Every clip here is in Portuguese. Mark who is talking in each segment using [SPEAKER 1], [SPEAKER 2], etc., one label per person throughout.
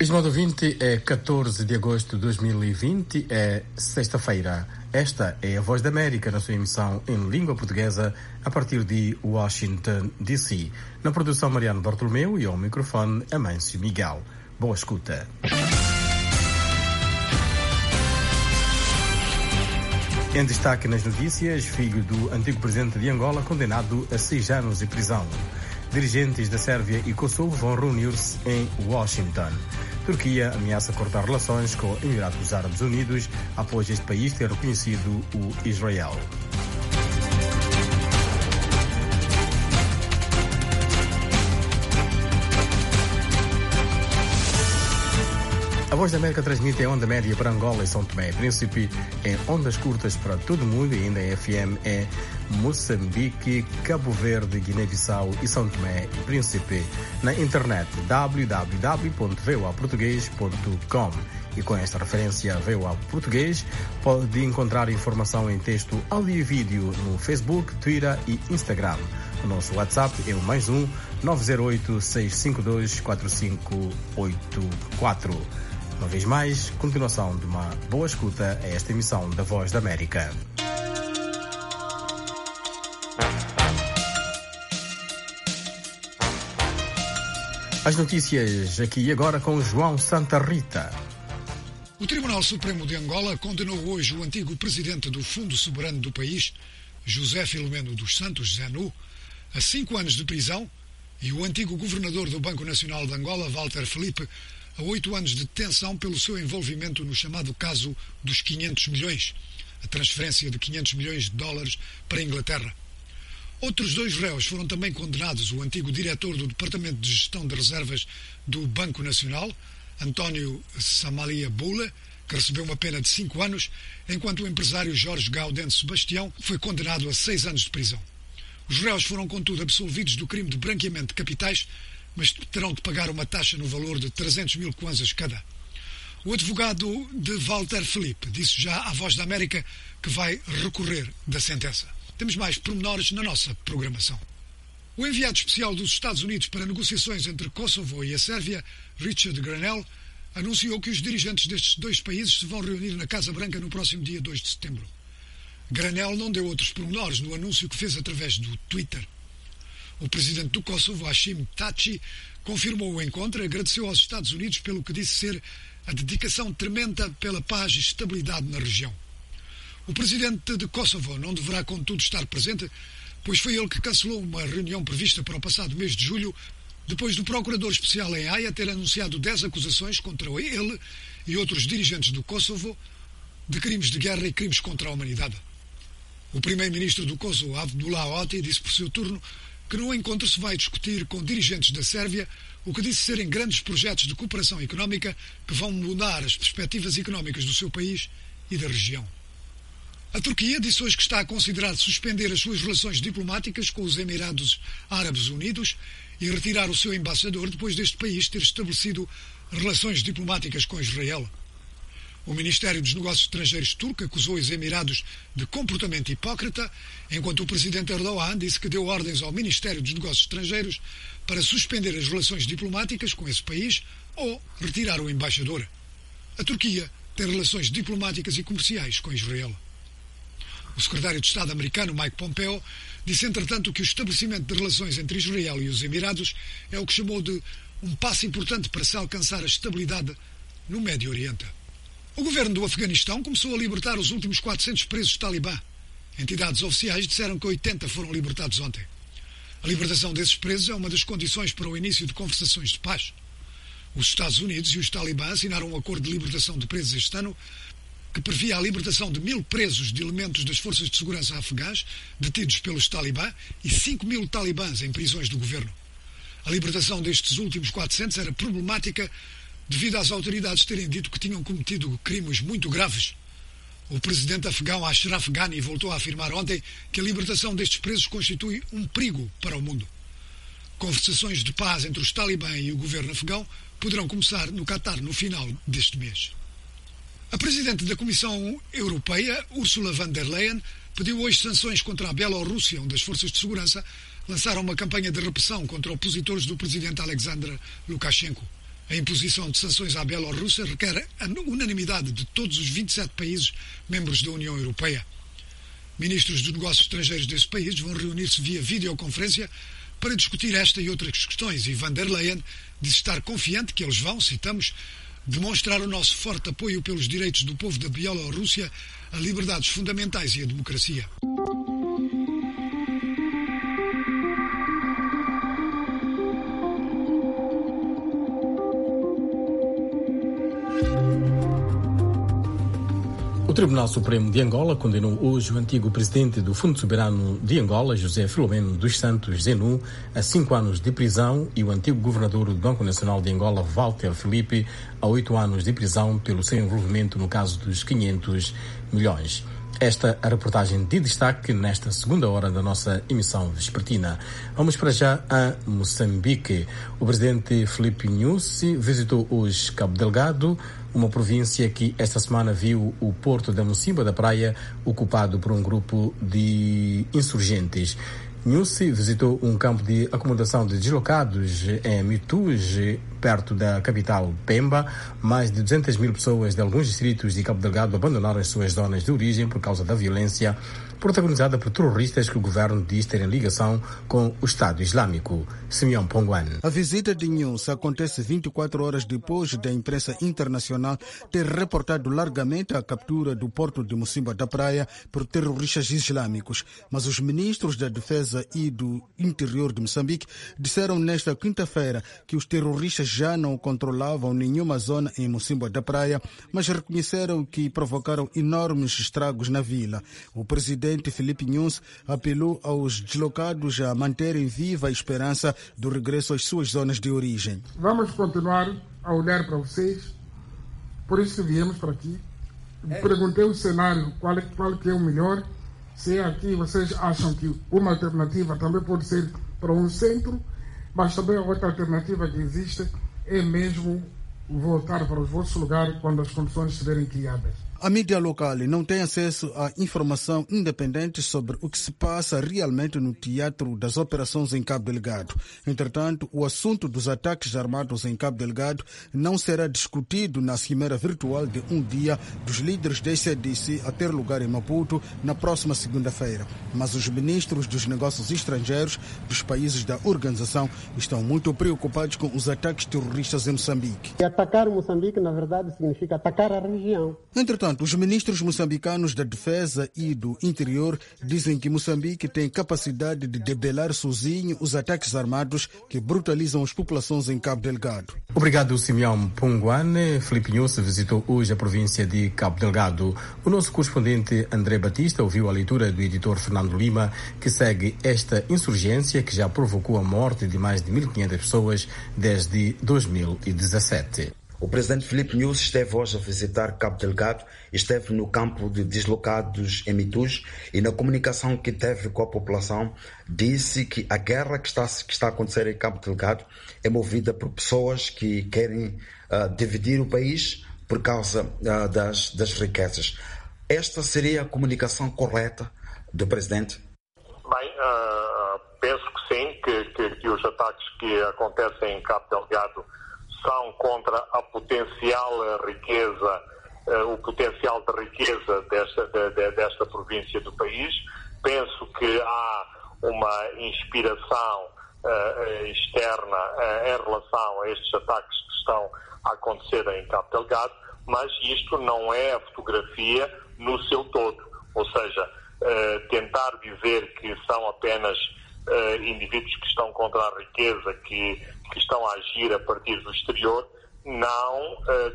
[SPEAKER 1] Estimado ouvinte, é 14 de agosto de 2020, é sexta-feira. Esta é a Voz da América na sua emissão em língua portuguesa a partir de Washington, D.C. Na produção Mariano Bartolomeu e ao microfone Amâncio Miguel. Boa escuta. Em destaque nas notícias, filho do antigo presidente de Angola condenado a 6 anos de prisão. Dirigentes da Sérvia e Kosovo vão reunir-se em Washington. Turquia ameaça cortar relações com Emirados Árabes Unidos após este país ter reconhecido o Israel. A Voz da América transmite em onda média para Angola e São Tomé e Príncipe, em ondas curtas para todo o mundo e ainda em FM em Moçambique, Cabo Verde, Guiné-Bissau e São Tomé e Príncipe. Na internet www.voaportugues.com. E com esta referência VOA Português, pode encontrar informação em texto, áudio e vídeo no Facebook, Twitter e Instagram. O nosso WhatsApp é o +1 908 652 4584. Uma vez mais, continuação de uma boa escuta a esta emissão da Voz da América. As notícias aqui e agora com João Santa Rita.
[SPEAKER 2] O Tribunal Supremo de Angola condenou hoje o antigo presidente do Fundo Soberano do país, José Filomeno dos Santos Zanu, a 5 anos de prisão e o antigo governador do Banco Nacional de Angola, Walter Felipe, a 8 anos de detenção pelo seu envolvimento no chamado caso dos 500 milhões, a transferência de 500 milhões de dólares para a Inglaterra. Outros 2 réus foram também condenados, o antigo diretor do Departamento de Gestão de Reservas do Banco Nacional, António Samalia Bula, que recebeu uma pena de 5 anos, enquanto o empresário Jorge Gaudente Sebastião foi condenado a 6 anos de prisão. Os réus foram, contudo, absolvidos do crime de branqueamento de capitais, mas terão de pagar uma taxa no valor de 300 mil kwanzas cada. O advogado de Walter Felipe disse já à Voz da América que vai recorrer da sentença. Temos mais pormenores na nossa programação. O enviado especial dos Estados Unidos para negociações entre Kosovo e a Sérvia, Richard Grenell, anunciou que os dirigentes destes 2 países se vão reunir na Casa Branca no próximo dia 2 de setembro. Grenell não deu outros pormenores no anúncio que fez através do Twitter. O presidente do Kosovo, Hashim Thaçi, confirmou o encontro e agradeceu aos Estados Unidos pelo que disse ser a dedicação tremenda pela paz e estabilidade na região. O presidente de Kosovo não deverá, contudo, estar presente, pois foi ele que cancelou uma reunião prevista para o passado mês de julho, depois do procurador especial em Haia ter anunciado 10 acusações contra ele e outros dirigentes do Kosovo de crimes de guerra e crimes contra a humanidade. O primeiro-ministro do Kosovo, Abdullah Oti, disse por seu turno que no encontro se vai discutir com dirigentes da Sérvia o que disse serem grandes projetos de cooperação económica que vão mudar as perspectivas económicas do seu país e da região. A Turquia disse hoje que está a considerar suspender as suas relações diplomáticas com os Emirados Árabes Unidos e retirar o seu embaixador depois deste país ter estabelecido relações diplomáticas com Israel. O Ministério dos Negócios Estrangeiros turco acusou os Emirados de comportamento hipócrita, enquanto o presidente Erdogan disse que deu ordens ao Ministério dos Negócios Estrangeiros para suspender as relações diplomáticas com esse país ou retirar o embaixador. A Turquia tem relações diplomáticas e comerciais com Israel. O secretário de Estado americano, Mike Pompeo, disse, entretanto, que o estabelecimento de relações entre Israel e os Emirados é o que chamou de um passo importante para se alcançar a estabilidade no Médio Oriente. O governo do Afeganistão começou a libertar os últimos 400 presos talibã. Entidades oficiais disseram que 80 foram libertados ontem. A libertação desses presos é uma das condições para o início de conversações de paz. Os Estados Unidos e os talibã assinaram um acordo de libertação de presos este ano que previa a libertação de 1.000 presos de elementos das forças de segurança afegãs detidos pelos talibã e 5.000 talibãs em prisões do governo. A libertação destes últimos 400 era problemática devido às autoridades terem dito que tinham cometido crimes muito graves. O presidente afegão Ashraf Ghani voltou a afirmar ontem que a libertação destes presos constitui um perigo para o mundo. Conversações de paz entre os talibã e o governo afegão poderão começar no Catar no final deste mês. A presidente da Comissão Europeia, Ursula von der Leyen, pediu hoje sanções contra a Bielorrússia, onde as forças de segurança lançaram uma campanha de repressão contra opositores do presidente Alexander Lukashenko. A imposição de sanções à Bielorrússia requer a unanimidade de todos os 27 países membros da União Europeia. Ministros dos negócios estrangeiros desses países vão reunir-se via videoconferência para discutir esta e outras questões, e van der Leyen diz estar confiante que eles vão, citamos, demonstrar o nosso forte apoio pelos direitos do povo da Bielorrússia, a liberdades fundamentais e a democracia.
[SPEAKER 1] O Tribunal Supremo de Angola condenou hoje o antigo presidente do Fundo Soberano de Angola, José Filomeno dos Santos Zenu, a 5 anos de prisão e o antigo governador do Banco Nacional de Angola, Walter Filipe, a 8 anos de prisão pelo seu envolvimento no caso dos 500 milhões. Esta é a reportagem de destaque nesta segunda hora da nossa emissão vespertina. Vamos para já a Moçambique. O presidente Filipe Nyusi visitou hoje Cabo Delgado, uma província que esta semana viu o porto da Mocimboa da Praia ocupado por um grupo de insurgentes. Nyusi visitou um campo de acomodação de deslocados em Mituge, perto da capital Pemba. Mais de 200 mil pessoas de alguns distritos de Cabo Delgado abandonaram as suas zonas de origem por causa da violência protagonizada por terroristas que o governo diz terem ligação com o Estado Islâmico. Simeão Ponguan.
[SPEAKER 3] A visita de Nyusi acontece 24 horas depois da imprensa internacional ter reportado largamente a captura do porto de Mocimboa da Praia por terroristas islâmicos. Mas os ministros da Defesa e do Interior de Moçambique disseram nesta quinta-feira que os terroristas já não controlavam nenhuma zona em Mocimboa da Praia, mas reconheceram que provocaram enormes estragos na vila. O presidente Filipe Nyusi apelou aos deslocados a manterem viva a esperança do regresso às suas zonas de origem.
[SPEAKER 4] Vamos continuar a olhar para vocês, por isso que viemos para aqui. Perguntei o cenário, qual que é o melhor. Se aqui vocês acham que uma alternativa também pode ser para um centro, mas também a outra alternativa que existe é mesmo voltar para os vossos lugares quando as condições estiverem criadas.
[SPEAKER 3] A mídia local não tem acesso a informação independente sobre o que se passa realmente no teatro das operações em Cabo Delgado. Entretanto, o assunto dos ataques armados em Cabo Delgado não será discutido na cimeira virtual de um dia dos líderes da SADC a ter lugar em Maputo na próxima segunda-feira. Mas os ministros dos negócios estrangeiros dos países da organização estão muito preocupados com os ataques terroristas em Moçambique.
[SPEAKER 5] E atacar Moçambique, na verdade, significa atacar a região.
[SPEAKER 3] Entretanto, os ministros moçambicanos da Defesa e do Interior dizem que Moçambique tem capacidade de debelar sozinho os ataques armados que brutalizam as populações em Cabo Delgado.
[SPEAKER 1] Obrigado, Simeão Ponguane. Filipe Nyusi visitou hoje a província de Cabo Delgado. O nosso correspondente André Batista ouviu a leitura do editor Fernando Lima, que segue esta insurgência que já provocou a morte de mais de 1.500 pessoas desde 2017.
[SPEAKER 6] O presidente Filipe Nyusi esteve hoje a visitar Cabo Delgado, esteve no campo de deslocados em Mituge e na comunicação que teve com a população disse que a guerra que está a acontecer em Cabo Delgado é movida por pessoas que querem dividir o país por causa das riquezas. Esta seria a comunicação correta do presidente?
[SPEAKER 7] Bem, penso que sim, que os ataques que acontecem em Cabo Delgado são contra a potencial riqueza, o potencial de riqueza desta província do país. Penso que há uma inspiração externa em relação a estes ataques que estão a acontecer em Cabo Delgado, mas isto não é a fotografia no seu todo. Ou seja, tentar dizer que são apenas indivíduos que estão contra a riqueza, que estão a agir a partir do exterior, não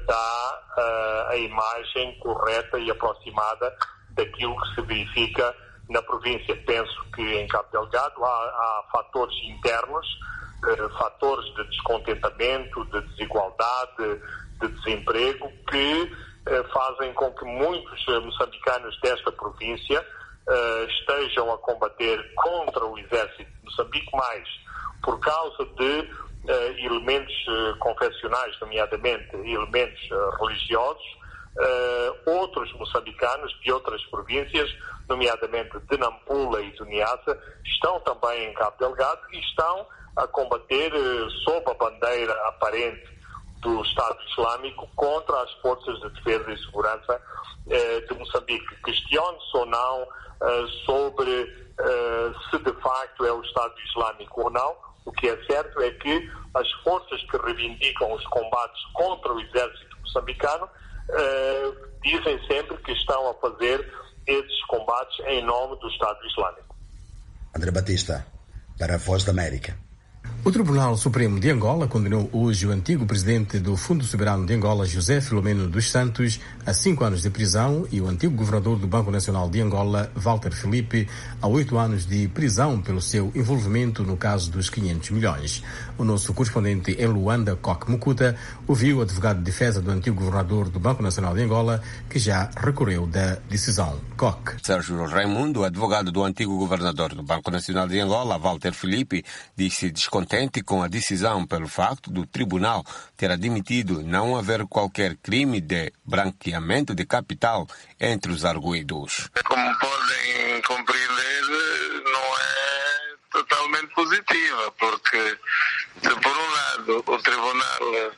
[SPEAKER 7] dá a imagem correta e aproximada daquilo que se verifica na província. Penso que em Cabo Delgado há fatores internos, fatores de descontentamento, de desigualdade, de desemprego, que fazem com que muitos moçambicanos desta província estejam a combater contra o exército de Moçambique, mais por causa de elementos confessionais, nomeadamente elementos religiosos. Outros moçambicanos de outras províncias, nomeadamente de Nampula e de Niassa, estão também em Cabo Delgado e estão a combater sob a bandeira aparente do Estado Islâmico contra as forças de defesa e segurança de Moçambique. Questione-se ou não sobre se de facto é o Estado Islâmico ou não. O que é certo é que as forças que reivindicam os combates contra o exército moçambicano dizem sempre que estão a fazer esses combates em nome do Estado Islâmico.
[SPEAKER 6] André Batista, para a Voz da América.
[SPEAKER 1] O Tribunal Supremo de Angola condenou hoje o antigo presidente do Fundo Soberano de Angola, José Filomeno dos Santos, a 5 anos de prisão e o antigo governador do Banco Nacional de Angola, Walter Filipe, a 8 anos de prisão pelo seu envolvimento no caso dos 500 milhões. O nosso correspondente em Luanda, Coque Mukuta, ouviu o advogado de defesa do antigo governador do Banco Nacional de Angola, que já recorreu da decisão. Coque.
[SPEAKER 8] Sérgio Raimundo, advogado do antigo governador do Banco Nacional de Angola, Walter Filipe, disse descontente com a decisão pelo facto do tribunal ter admitido não haver qualquer crime de branqueamento de capital entre os arguidos.
[SPEAKER 9] Como podem compreender, não é totalmente positiva, porque se por um lado o tribunal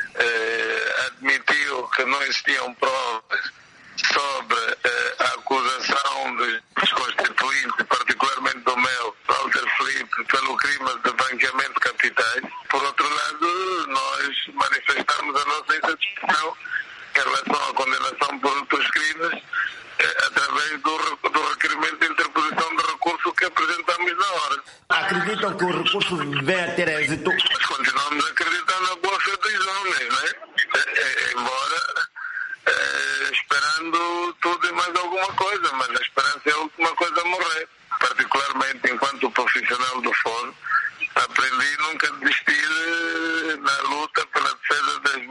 [SPEAKER 9] admitiu que não existiam provas sobre a acusação dos constituintes, particularmente do meu, Walter Filipe, pelo crime de branqueamento de capitais. Por outro lado, nós manifestamos a nossa insatisfação em relação à condenação por outros crimes através do requerimento de interposição de recurso que apresentamos na hora.
[SPEAKER 10] Acreditam que o recurso venha a ter êxito?
[SPEAKER 9] Nós continuamos a acreditar na boa fé dos homens, né? Embora esperando tudo e mais alguma coisa, mas a esperança é a última coisa a morrer. Particularmente enquanto profissional do fórum, aprendi nunca a desistir na luta pela defesa dos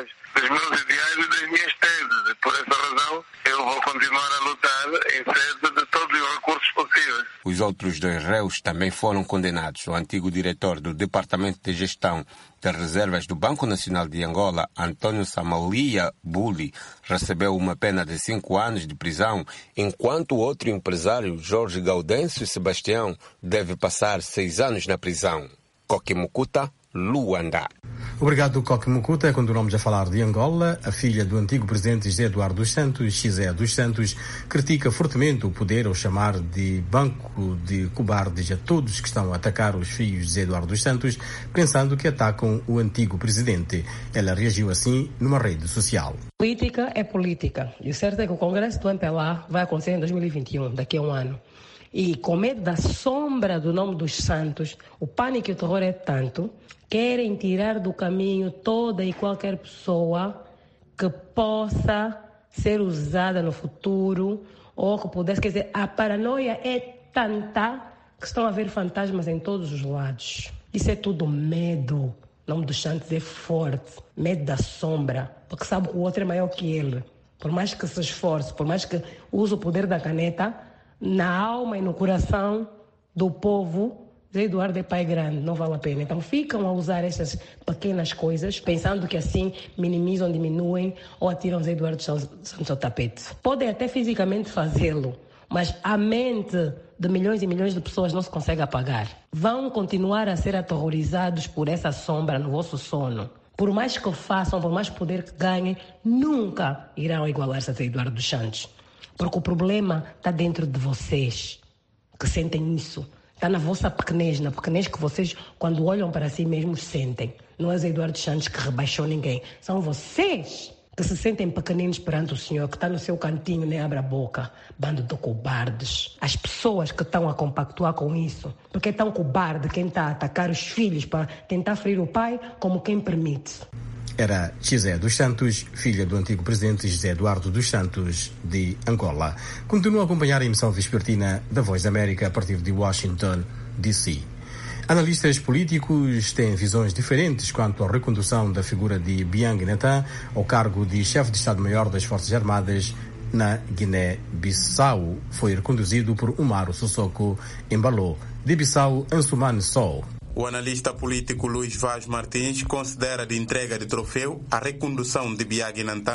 [SPEAKER 9] meus ideais e das minhas teses. E por essa razão eu vou continuar a lutar em sede de todos os recursos possíveis.
[SPEAKER 8] Os outros 2 réus também foram condenados. O antigo diretor do Departamento de Gestão de Reservas do Banco Nacional de Angola, Antônio Samalia Bulli, recebeu uma pena de 5 anos de prisão, enquanto o outro empresário, Jorge Gaudêncio Sebastião, deve passar 6 anos na prisão. Coque Mukuta, Luanda.
[SPEAKER 1] Obrigado, Coque Mukuta. Continuamos a falar de Angola. A filha do antigo presidente José Eduardo dos Santos, Xizé dos Santos, critica fortemente o poder ao chamar de banco de cobardes a todos que estão a atacar os filhos de José Eduardo dos Santos, pensando que atacam o antigo presidente. Ela reagiu assim numa rede social.
[SPEAKER 11] Política é política. E o certo é que o Congresso do MPLA vai acontecer em 2021, daqui a um ano. E com medo da sombra do nome dos santos, o pânico e o terror é tanto, querem tirar do caminho toda e qualquer pessoa que possa ser usada no futuro ou que pudesse, quer dizer, a paranoia é tanta que estão a ver fantasmas em todos os lados. Isso é tudo medo. O nome dos santos é forte, medo da sombra, porque sabe que o outro é maior que ele. Por mais que se esforce, por mais que use o poder da caneta, na alma e no coração do povo, Zé Eduardo é pai grande, não vale a pena. Então ficam a usar essas pequenas coisas, pensando que assim minimizam, diminuem ou atiram Zé Eduardo Santos ao tapete. Podem até fisicamente fazê-lo, mas a mente de milhões e milhões de pessoas não se consegue apagar. Vão continuar a ser aterrorizados por essa sombra no vosso sono. Por mais que façam, por mais poder que ganhem, nunca irão igualar-se a Zé Eduardo dos Santos. Porque o problema está dentro de vocês, que sentem isso. Está na vossa pequenez, na pequenez que vocês, quando olham para si mesmos, sentem. Não é Zé Eduardo Santos que rebaixou ninguém. São vocês que se sentem pequeninos perante o Senhor, que está no seu cantinho, nem abre a boca. Bando de cobardes. As pessoas que estão a compactuar com isso. Porque é tão cobarde quem está a atacar os filhos para tentar ferir o pai, como quem permite.
[SPEAKER 1] Era Xizé dos Santos, filha do antigo presidente José Eduardo dos Santos, de Angola. Continua a acompanhar a emissão vespertina da Voz da América a partir de Washington, D.C. Analistas políticos têm visões diferentes quanto à recondução da figura de Biang Netan ao cargo de chefe de Estado-Maior das Forças Armadas na Guiné-Bissau. Foi reconduzido por Umaro Sissoko Embalo, de Bissau, Ansumane Sow.
[SPEAKER 12] O analista político Luís Vaz Martins considera de entrega de troféu a recondução de Biang Netan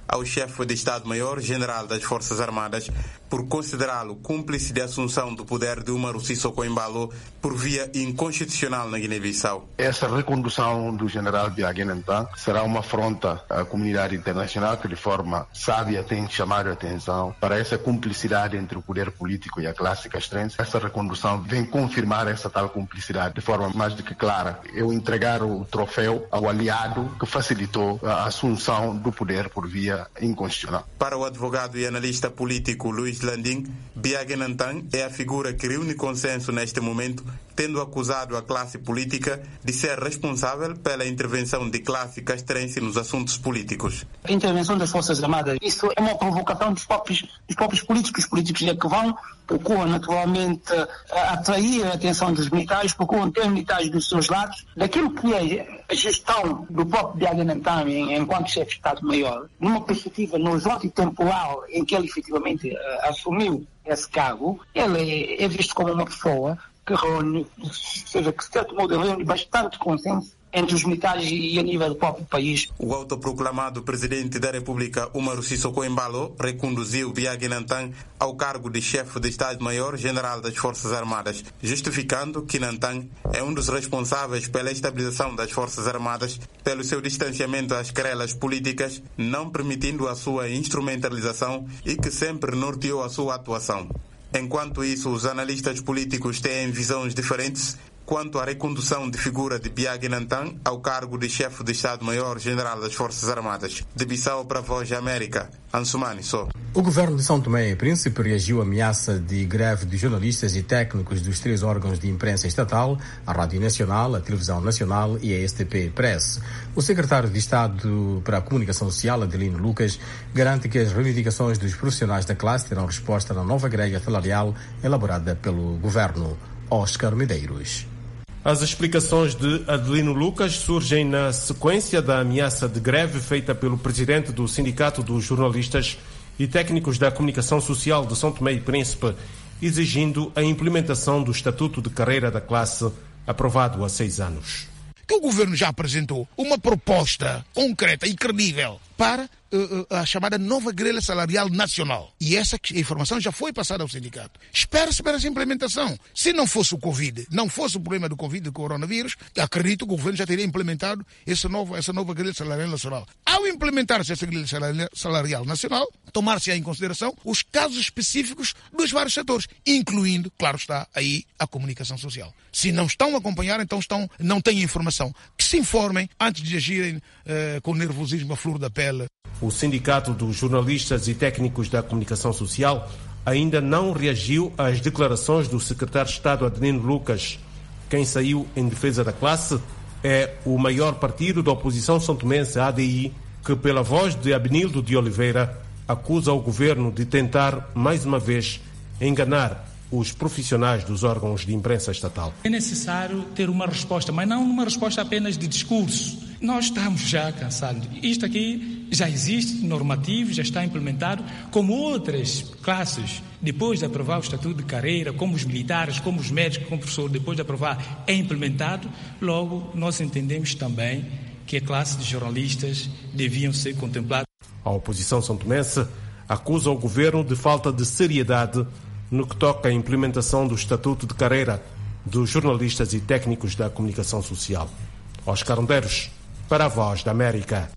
[SPEAKER 12] ao chefe de Estado-Maior-General das Forças Armadas por considerá-lo cúmplice de assunção do poder de Umaru Sissoko Embalo por via inconstitucional na Guiné-Bissau.
[SPEAKER 13] Essa recondução do general Biagui Nantan será uma afronta à comunidade internacional que de forma sábia tem chamado a atenção para essa cumplicidade entre o poder político e a classe castrense. Essa recondução vem confirmar essa tal cumplicidade de forma mais do que clara. Eu entregar o troféu ao aliado que facilitou a assunção do poder por via inconstitucional.
[SPEAKER 12] Para o advogado e analista político Luís Landim, Biagui Nantan é a figura que reúne consenso neste momento, tendo acusado a classe política de ser responsável pela intervenção de classe castrense nos assuntos políticos.
[SPEAKER 14] A intervenção das Forças Armadas, isso é uma provocação dos próprios políticos. Os políticos é que procuram naturalmente atrair a atenção dos militares, procuram ter militares dos seus lados. Daquilo que é a gestão do próprio Biagui Nantan enquanto chefe de Estado-Maior, numa perspectiva no horizonte temporal em que ele efetivamente assumiu esse cargo, ele é visto como uma pessoa que reúne, seja que de certo modo reúne bastante consenso entre os militares e a nível do próprio país.
[SPEAKER 12] O autoproclamado presidente da República, Umaru Sissoko Embalo, reconduziu Biagui Nantan ao cargo de chefe de Estado-Maior-General das Forças Armadas, justificando que Nantan é um dos responsáveis pela estabilização das Forças Armadas, pelo seu distanciamento às querelas políticas, não permitindo a sua instrumentalização e que sempre norteou a sua atuação. Enquanto isso, os analistas políticos têm visões diferentes quanto à recondução de figura de Biagui Nantan ao cargo de chefe de Estado-Maior-General das Forças Armadas. De Bissau para a Voz da América, Ansumani Só.
[SPEAKER 1] O governo de São Tomé e Príncipe reagiu à ameaça de greve de jornalistas e técnicos dos 3 órgãos de imprensa estatal, a Rádio Nacional, a Televisão Nacional e a STP Press. O secretário de Estado para a Comunicação Social, Adelino Lucas, garante que as reivindicações dos profissionais da classe terão resposta na nova grelha salarial elaborada pelo governo. Oscar Medeiros.
[SPEAKER 15] As explicações de Adelino Lucas surgem na sequência da ameaça de greve feita pelo presidente do Sindicato dos Jornalistas e Técnicos da Comunicação Social de São Tomé e Príncipe, exigindo a implementação do Estatuto de Carreira da Classe, aprovado há 6 anos.
[SPEAKER 16] Que o governo já apresentou uma proposta concreta e credível para a chamada nova grelha salarial nacional. E essa informação já foi passada ao sindicato. Espera-se para essa implementação. Se não fosse o Covid, não fosse o problema do Covid, do coronavírus, acredito que o governo já teria implementado essa nova grelha salarial nacional. Ao implementar-se essa grelha salarial nacional, tomar-se em consideração os casos específicos dos vários setores, incluindo, claro está, aí a comunicação social. Se não estão a acompanhar, então não têm informação. Que se informem antes de agirem com nervosismo à flor da pele.
[SPEAKER 15] O Sindicato dos Jornalistas e Técnicos da Comunicação Social ainda não reagiu às declarações do secretário de Estado Adelino Lucas. Quem saiu em defesa da classe é o maior partido da oposição santomense, ADI, que, pela voz de Abenildo de Oliveira, acusa o governo de tentar, mais uma vez, enganar os profissionais dos órgãos de imprensa estatal.
[SPEAKER 17] É necessário ter uma resposta, mas não uma resposta apenas de discurso. Nós estamos já cansados. Isto aqui já existe, normativo, já está implementado, como outras classes, depois de aprovar o Estatuto de Carreira, como os militares, como os médicos, como o professor, depois de aprovar, é implementado. Logo, nós entendemos também que a classe de jornalistas deviam ser contemplados.
[SPEAKER 15] A oposição santomense acusa o governo de falta de seriedade no que toca à implementação do Estatuto de Carreira dos jornalistas e técnicos da comunicação social. Oscar Medeiros, para a Voz da América.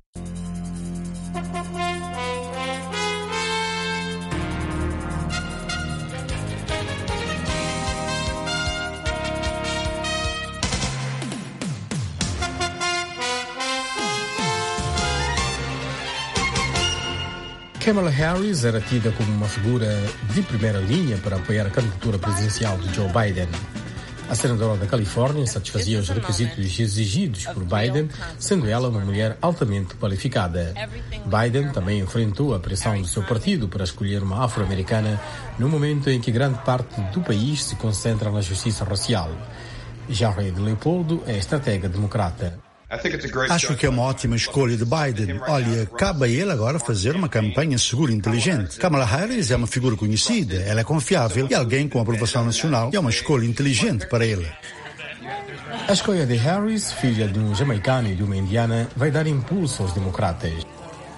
[SPEAKER 1] Kamala Harris era tida como uma figura de primeira linha para apoiar a candidatura presidencial de Joe Biden. A senadora da Califórnia satisfazia os requisitos exigidos por Biden, sendo ela uma mulher altamente qualificada. Biden também enfrentou a pressão do seu partido para escolher uma afro-americana no momento em que grande parte do país se concentra na justiça racial. Jared Leopoldo é estratega democrata.
[SPEAKER 18] Acho que é uma ótima escolha de Biden. Olha, cabe a ele agora fazer uma campanha segura e inteligente. Kamala Harris é uma figura conhecida, ela é confiável e alguém com aprovação nacional. E é uma escolha inteligente para ele.
[SPEAKER 1] A escolha de Harris, filha de um jamaicano e de uma indiana, vai dar impulso aos democratas.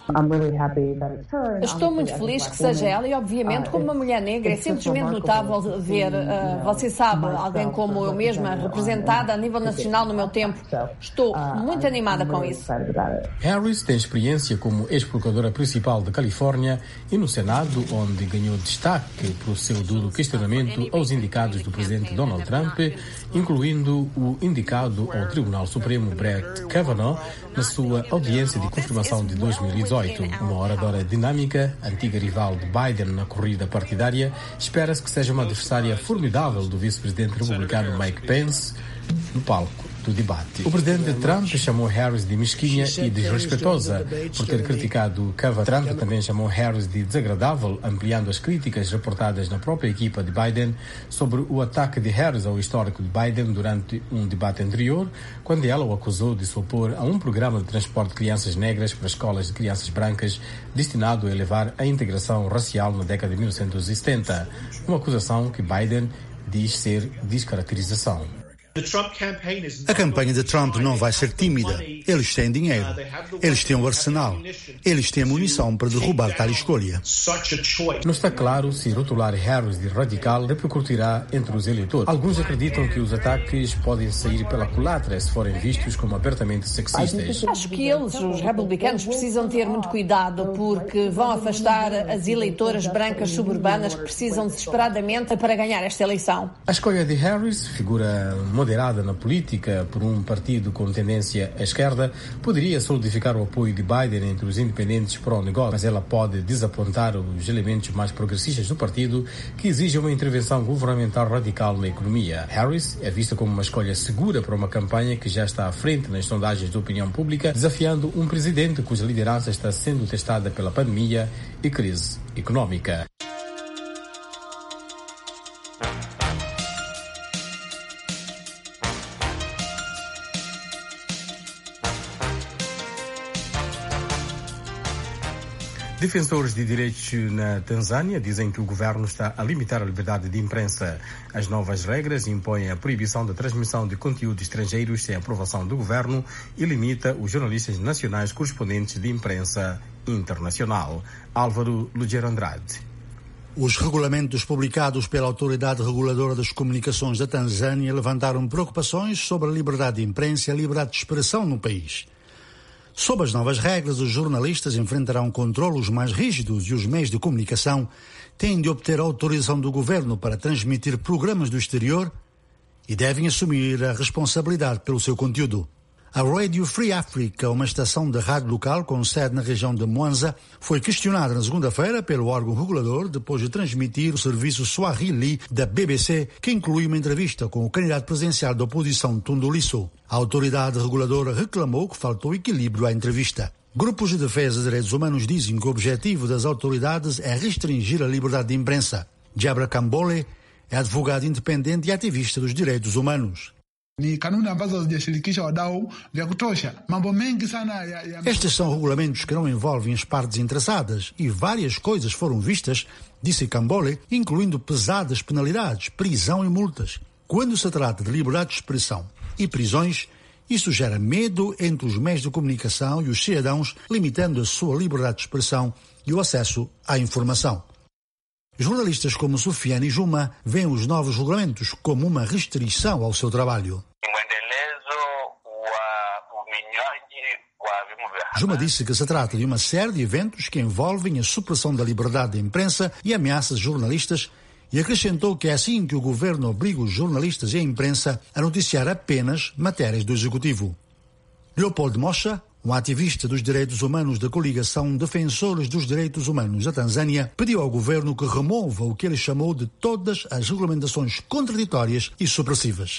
[SPEAKER 19] Estou muito feliz que seja ela e, obviamente, como uma mulher negra, é simplesmente notável ver, você sabe, alguém como eu mesma, representada a nível nacional no meu tempo. Estou muito animada com isso.
[SPEAKER 1] Harris tem experiência como ex-procuradora principal da Califórnia e no Senado, onde ganhou destaque por seu duro questionamento aos indicados do presidente Donald Trump, incluindo o indicado ao Tribunal Supremo Brett Kavanaugh na sua audiência de confirmação de 2018. Uma oradora dinâmica, antiga rival de Biden na corrida partidária, espera-se que seja uma adversária formidável do vice-presidente republicano Mike Pence no palco do debate. O presidente Trump chamou Harris de mesquinha e desrespeitosa por ter criticado Kavanaugh. Trump também chamou Harris de desagradável, ampliando as críticas reportadas na própria equipa de Biden sobre o ataque de Harris ao histórico de Biden durante um debate anterior, quando ela o acusou de se opor a um programa de transporte de crianças negras para escolas de crianças brancas destinado a elevar a integração racial na década de 1970, uma acusação que Biden diz ser descaracterização.
[SPEAKER 18] A campanha de Trump não vai ser tímida. Eles têm dinheiro, eles têm um arsenal, eles têm munição para derrubar tal escolha.
[SPEAKER 1] Não está claro se rotular Harris de radical repercutirá entre os eleitores. Alguns acreditam que os ataques podem sair pela culatra se forem vistos como abertamente sexistas.
[SPEAKER 19] Acho que eles, os republicanos, precisam ter muito cuidado porque vão afastar as eleitoras brancas suburbanas que precisam desesperadamente para ganhar esta eleição.
[SPEAKER 1] A escolha de Harris, figura moderada na política por um partido com tendência à esquerda, poderia solidificar o apoio de Biden entre os independentes pró-negócio, mas ela pode desapontar os elementos mais progressistas do partido que exigem uma intervenção governamental radical na economia. Harris é vista como uma escolha segura para uma campanha que já está à frente nas sondagens de opinião pública, desafiando um presidente cuja liderança está sendo testada pela pandemia e crise econômica. Defensores de direitos na Tanzânia dizem que o governo está a limitar a liberdade de imprensa. As novas regras impõem a proibição da transmissão de conteúdos estrangeiros sem aprovação do governo e limita os jornalistas nacionais correspondentes de imprensa internacional. Álvaro Lugero Andrade.
[SPEAKER 18] Os regulamentos publicados pela Autoridade Reguladora das Comunicações da Tanzânia levantaram preocupações sobre a liberdade de imprensa e a liberdade de expressão no país. Sob as novas regras, os jornalistas enfrentarão controlos mais rígidos e os meios de comunicação têm de obter a autorização do governo para transmitir programas do exterior e devem assumir a responsabilidade pelo seu conteúdo. A Radio Free Africa, uma estação de rádio local com sede na região de Mwanza, foi questionada na segunda-feira pelo órgão regulador depois de transmitir o serviço Swahili da BBC, que inclui uma entrevista com o candidato presidencial da oposição Tundu Lissu. A autoridade reguladora reclamou que faltou equilíbrio à entrevista. Grupos de defesa de direitos humanos dizem que o objetivo das autoridades é restringir a liberdade de imprensa. Jabra Kambole é advogado independente e ativista dos direitos humanos. Estes são regulamentos que não envolvem as partes interessadas e várias coisas foram vistas, disse Kambole, incluindo pesadas penalidades, prisão e multas. Quando se trata de liberdade de expressão e prisões, isso gera medo entre os meios de comunicação e os cidadãos, limitando a sua liberdade de expressão e o acesso à informação. Jornalistas como Sufiane Juma veem os novos regulamentos como uma restrição ao seu trabalho. Juma disse que se trata de uma série de eventos que envolvem a supressão da liberdade de imprensa e ameaças jornalistas e acrescentou que é assim que o governo obriga os jornalistas e a imprensa a noticiar apenas matérias do Executivo. Leopold Mosha, um ativista dos direitos humanos da coligação Defensores dos Direitos Humanos da Tanzânia, pediu ao governo que remova o que ele chamou de todas as regulamentações contraditórias e supressivas.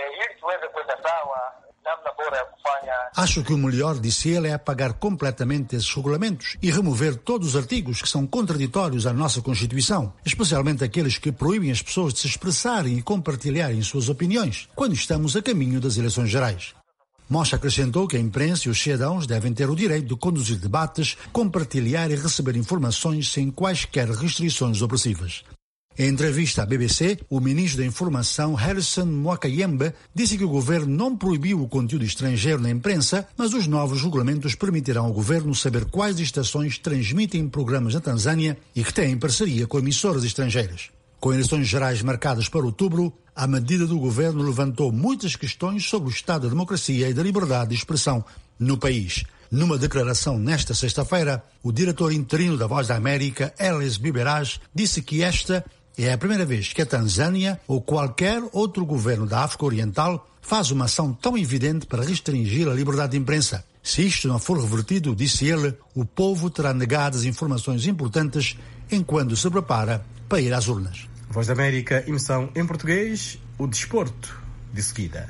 [SPEAKER 18] Acho que o melhor, disse ele, é apagar completamente esses regulamentos e remover todos os artigos que são contraditórios à nossa Constituição, especialmente aqueles que proíbem as pessoas de se expressarem e compartilharem suas opiniões, quando estamos a caminho das eleições gerais. Mosha acrescentou que a imprensa e os cidadãos devem ter o direito de conduzir debates, compartilhar e receber informações sem quaisquer restrições opressivas. Em entrevista à BBC, o ministro da Informação, Harrison Mwakayembe, disse que o governo não proibiu o conteúdo estrangeiro na imprensa, mas os novos regulamentos permitirão ao governo saber quais estações transmitem programas na Tanzânia e que têm parceria com emissoras estrangeiras. Com eleições gerais marcadas para outubro, a medida do governo levantou muitas questões sobre o estado da democracia e da liberdade de expressão no país. Numa declaração nesta sexta-feira, o diretor interino da Voz da América, Elis Biberaj, disse que esta é a primeira vez que a Tanzânia ou qualquer outro governo da África Oriental faz uma ação tão evidente para restringir a liberdade de imprensa. Se isto não for revertido, disse ele, o povo terá negadas informações importantes enquanto se prepara para ir às urnas.
[SPEAKER 1] Voz da América, emissão em português, o desporto, de seguida.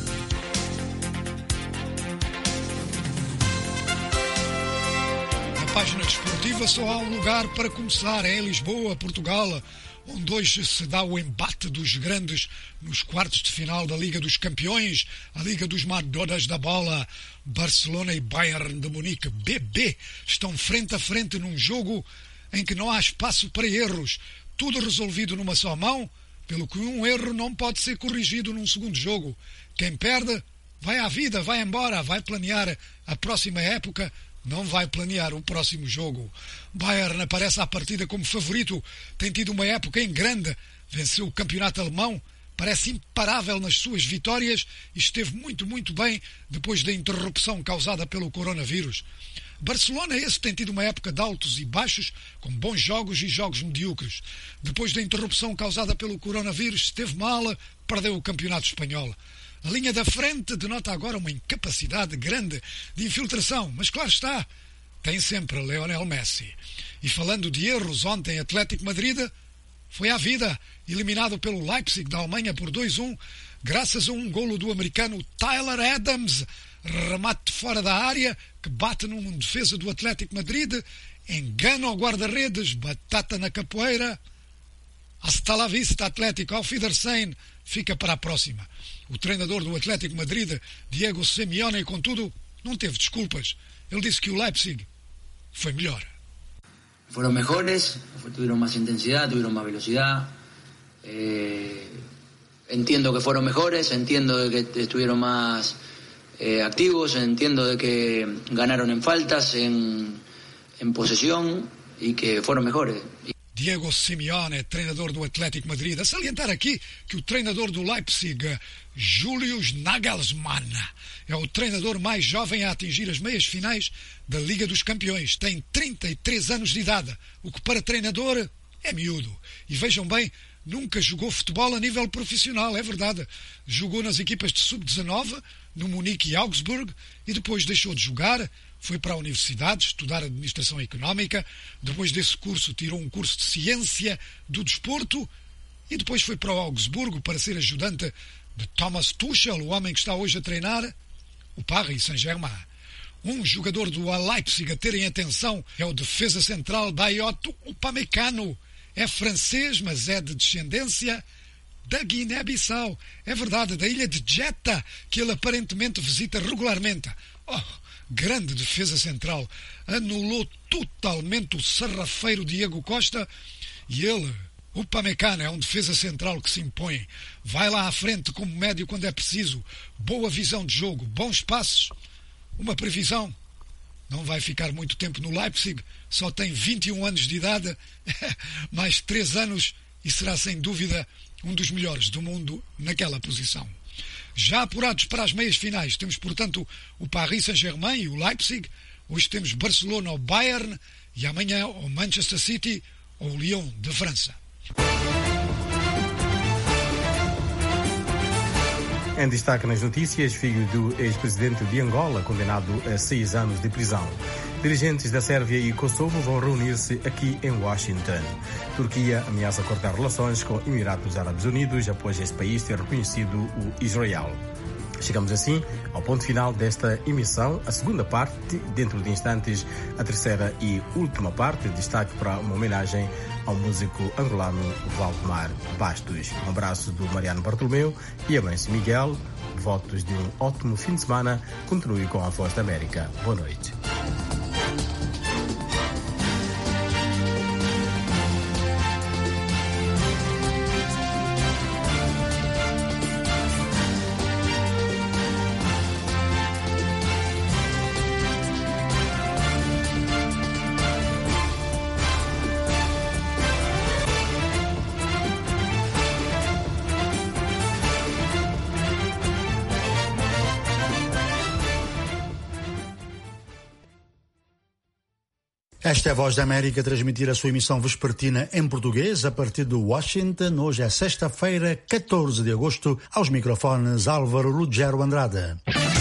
[SPEAKER 2] Na página desportiva só há um lugar para começar, é em Lisboa, Portugal, onde hoje se dá o embate dos grandes nos quartos de final da Liga dos Campeões, a Liga dos Madonas da Bola. Barcelona e Bayern de Munique, BB, estão frente a frente num jogo em que não há espaço para erros. Tudo resolvido numa só mão, pelo que um erro não pode ser corrigido num segundo jogo. Quem perde vai à vida, vai embora, vai planear a próxima época, não vai planear o próximo jogo. Bayern aparece à partida como favorito, tem tido uma época em grande, venceu o campeonato alemão, parece imparável nas suas vitórias e esteve muito bem depois da interrupção causada pelo coronavírus. Barcelona esse tem tido uma época de altos e baixos, com bons jogos e jogos medíocres. Depois da interrupção causada pelo coronavírus, esteve mal, perdeu o campeonato espanhol. A linha da frente denota agora uma incapacidade grande de infiltração, mas claro está, tem sempre Lionel Messi. E falando de erros, ontem Atlético Madrid foi à vida, eliminado pelo Leipzig da Alemanha por 2-1, graças a um golo do americano Tyler Adams, remate fora da área, que bate num defesa do Atlético Madrid, engana o guarda-redes, batata na capoeira. Hasta la vista, Atlético, auf Wiedersehen, fica para a próxima. O treinador do Atlético Madrid, Diego Simeone, contudo, não teve desculpas. Ele disse que o Leipzig foi melhor.
[SPEAKER 20] Fueron mejores, tuvieron más intensidad, tuvieron más velocidad. Entiendo que fueron mejores, entiendo de que estuvieron más activos, entiendo de que ganaron en faltas, en posesión y que fueron mejores.
[SPEAKER 2] Diego Simeone, treinador do Atlético Madrid. A salientar aqui que o treinador do Leipzig, Julius Nagelsmann, é o treinador mais jovem a atingir as meias finais da Liga dos Campeões. Tem 33 anos de idade, o que para treinador é miúdo. E vejam bem, nunca jogou futebol a nível profissional, é verdade. Jogou nas equipas de sub-19, no Munique e Augsburg, e depois deixou de jogar. Foi para a universidade estudar administração económica, depois desse curso tirou um curso de ciência do desporto e depois foi para o Augsburgo para ser ajudante de Thomas Tuchel, o homem que está hoje a treinar o Paris Saint-Germain. Um jogador do Leipzig a terem atenção é o defesa central Dayot Upamecano. É francês, mas é de descendência da Guiné-Bissau. É verdade, da ilha de Jetta, que ele aparentemente visita regularmente. Grande defesa central, anulou totalmente o sarrafeiro Diego Costa e ele, o Upamecano, é um defesa central que se impõe, vai lá à frente como médio quando é preciso, boa visão de jogo, bons passes, uma previsão, não vai ficar muito tempo no Leipzig, só tem 21 anos de idade, mais 3 anos e será sem dúvida um dos melhores do mundo naquela posição. Já apurados para as meias finais, temos, portanto, o Paris Saint-Germain e o Leipzig. Hoje temos Barcelona ou Bayern e amanhã o Manchester City ou o Lyon de França.
[SPEAKER 1] Em destaque nas notícias, filho do ex-presidente de Angola, condenado a 6 anos de prisão. Dirigentes da Sérvia e Kosovo vão reunir-se aqui em Washington. Turquia ameaça cortar relações com Emirados Árabes Unidos após esse país ter reconhecido o Israel. Chegamos assim ao ponto final desta emissão, a segunda parte, dentro de instantes, a terceira e última parte, destaque para uma homenagem ao músico angolano Valdemar Bastos. Um abraço do Mariano Bartolomeu e Amancio Miguel, votos de um ótimo fim de semana. Continue com a Voz da América. Boa noite.
[SPEAKER 18] Esta é a Voz da América, transmitir a sua emissão vespertina em português a partir de Washington. Hoje é sexta-feira, 14 de agosto, aos microfones Álvaro Lugero Andrade.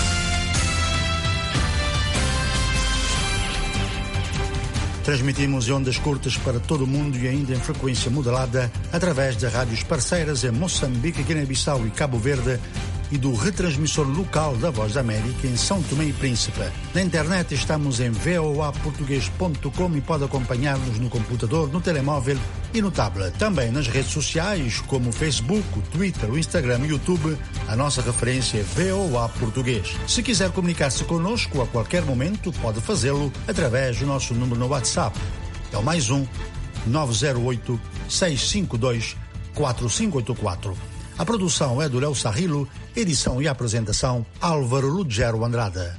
[SPEAKER 18] Transmitimos em ondas curtas para todo o mundo e ainda em frequência modulada através de rádios parceiras em Moçambique, Guiné-Bissau e Cabo Verde e do retransmissor local da Voz da América em São Tomé e Príncipe. Na internet estamos em voaportugues.com e pode acompanhar-nos no computador, no telemóvel e no tablet. Também nas redes sociais como o Facebook, o Twitter, o Instagram e o YouTube, a nossa referência é VOA Português. Se quiser comunicar-se connosco a qualquer momento, pode fazê-lo através do nosso número no WhatsApp. É o +1 908 652 4584. A produção é do Léo Sarrilo, edição e apresentação Álvaro Lugero Andrade.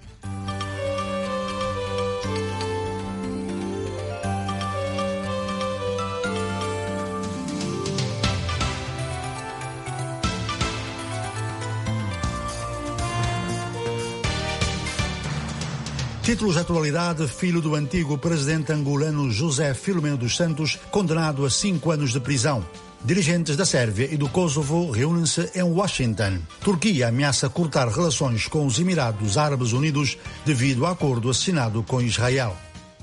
[SPEAKER 18] Títulos de atualidade: filho do antigo presidente angolano José Filomeno dos Santos, condenado a 5 anos de prisão. Dirigentes da Sérvia e do Kosovo reúnem-se em Washington. Turquia ameaça cortar relações com os Emirados Árabes Unidos devido ao acordo assinado com Israel.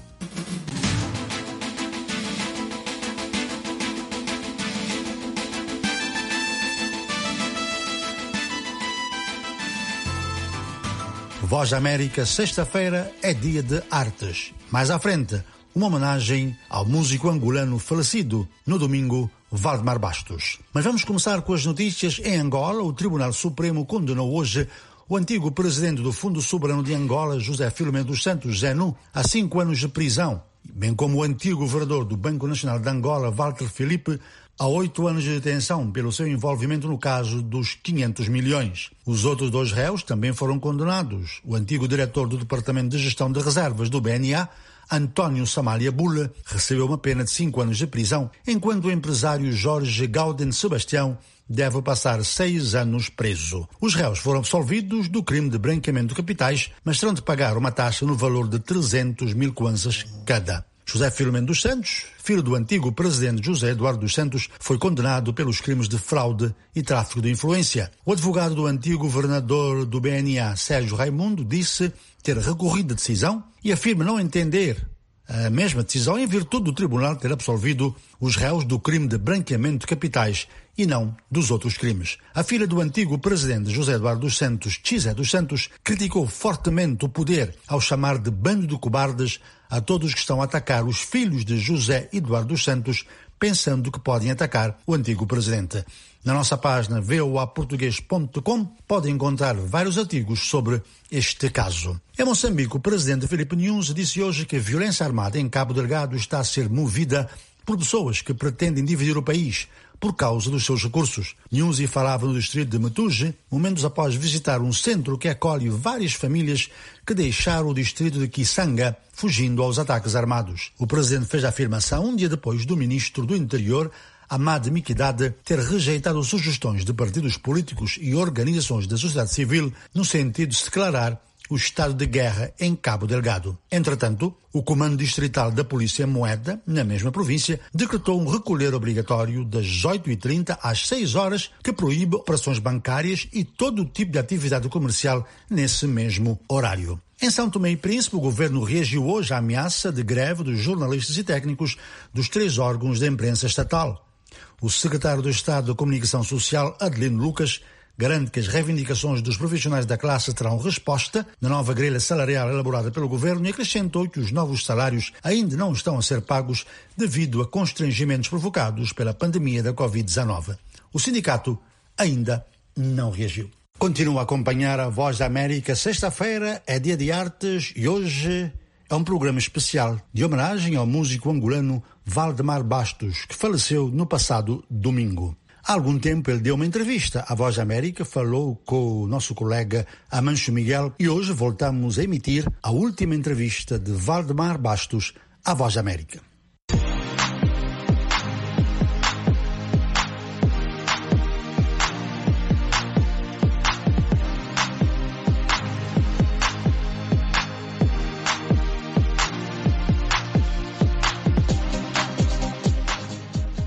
[SPEAKER 18] Voz da América, sexta-feira é dia de artes. Mais à frente, uma homenagem ao músico angolano falecido no domingo, Valdemar Bastos. Mas vamos começar com as notícias. Em Angola, o Tribunal Supremo condenou hoje o antigo presidente do Fundo Soberano de Angola, José Filomeno dos Santos Zenu, a 5 anos de prisão, bem como o antigo governador do Banco Nacional de Angola, Walter Filipe, a 8 anos de detenção pelo seu envolvimento no caso dos 500 milhões. Os outros 2 réus também foram condenados. O antigo diretor do Departamento de Gestão de Reservas do BNA, António Samalia Bula, recebeu uma pena de 5 anos de prisão, enquanto o empresário Jorge Gauden Sebastião deve passar 6 anos preso. Os réus foram absolvidos do crime de branqueamento de capitais, mas terão de pagar uma taxa no valor de 300 mil kwanzas cada. José Filomeno dos Santos, filho do antigo presidente José Eduardo dos Santos, foi condenado pelos crimes de fraude e tráfico de influência. O advogado do antigo governador do BNA, Sérgio Raimundo, disse ter recorrido a decisão e afirma não entender a mesma decisão em virtude do tribunal ter absolvido os réus do crime de branqueamento de capitais e não dos outros crimes. A filha do antigo presidente José Eduardo dos Santos, Chizé dos Santos, criticou fortemente o poder ao chamar de bando de cobardes a todos que estão a atacar os filhos de José Eduardo dos Santos, pensando que podem atacar o antigo presidente. Na nossa página voaportugues.com pode encontrar vários artigos sobre este caso. Em Moçambique, o presidente Filipe Nunes disse hoje que a violência armada em Cabo Delgado está a ser movida por pessoas que pretendem dividir o país por causa dos seus recursos. Nunes falava no distrito de Metuge, momentos após visitar um centro que acolhe várias famílias que deixaram o distrito de Kisanga, fugindo aos ataques armados. O presidente fez a afirmação um dia depois do ministro do Interior, Amad Mikdad, ter rejeitado sugestões de partidos políticos e organizações da sociedade civil no sentido de se declarar o estado de guerra em Cabo Delgado. Entretanto, o Comando Distrital da Polícia Moeda, na mesma província, decretou um recolher obrigatório das 8h30 às 6 horas que proíbe operações bancárias e todo o tipo de atividade comercial nesse mesmo horário. Em São Tomé e Príncipe, o governo reagiu hoje à ameaça de greve dos jornalistas e técnicos dos 3 órgãos da imprensa estatal. O secretário de Estado da Comunicação Social, Adelino Lucas, garante que as reivindicações dos profissionais da classe terão resposta na nova grelha salarial elaborada pelo governo e acrescentou que os novos salários ainda não estão a ser pagos devido a constrangimentos provocados pela pandemia da Covid-19. O sindicato ainda não reagiu. Continua a acompanhar a Voz da América. Sexta-feira é dia de artes e hoje é um programa especial de homenagem ao músico angolano Valdemar Bastos, que faleceu no passado domingo. Há algum tempo ele deu uma entrevista à Voz da América, falou com o nosso colega Amancho Miguel e hoje voltamos a emitir a última entrevista de Valdemar Bastos à Voz da América.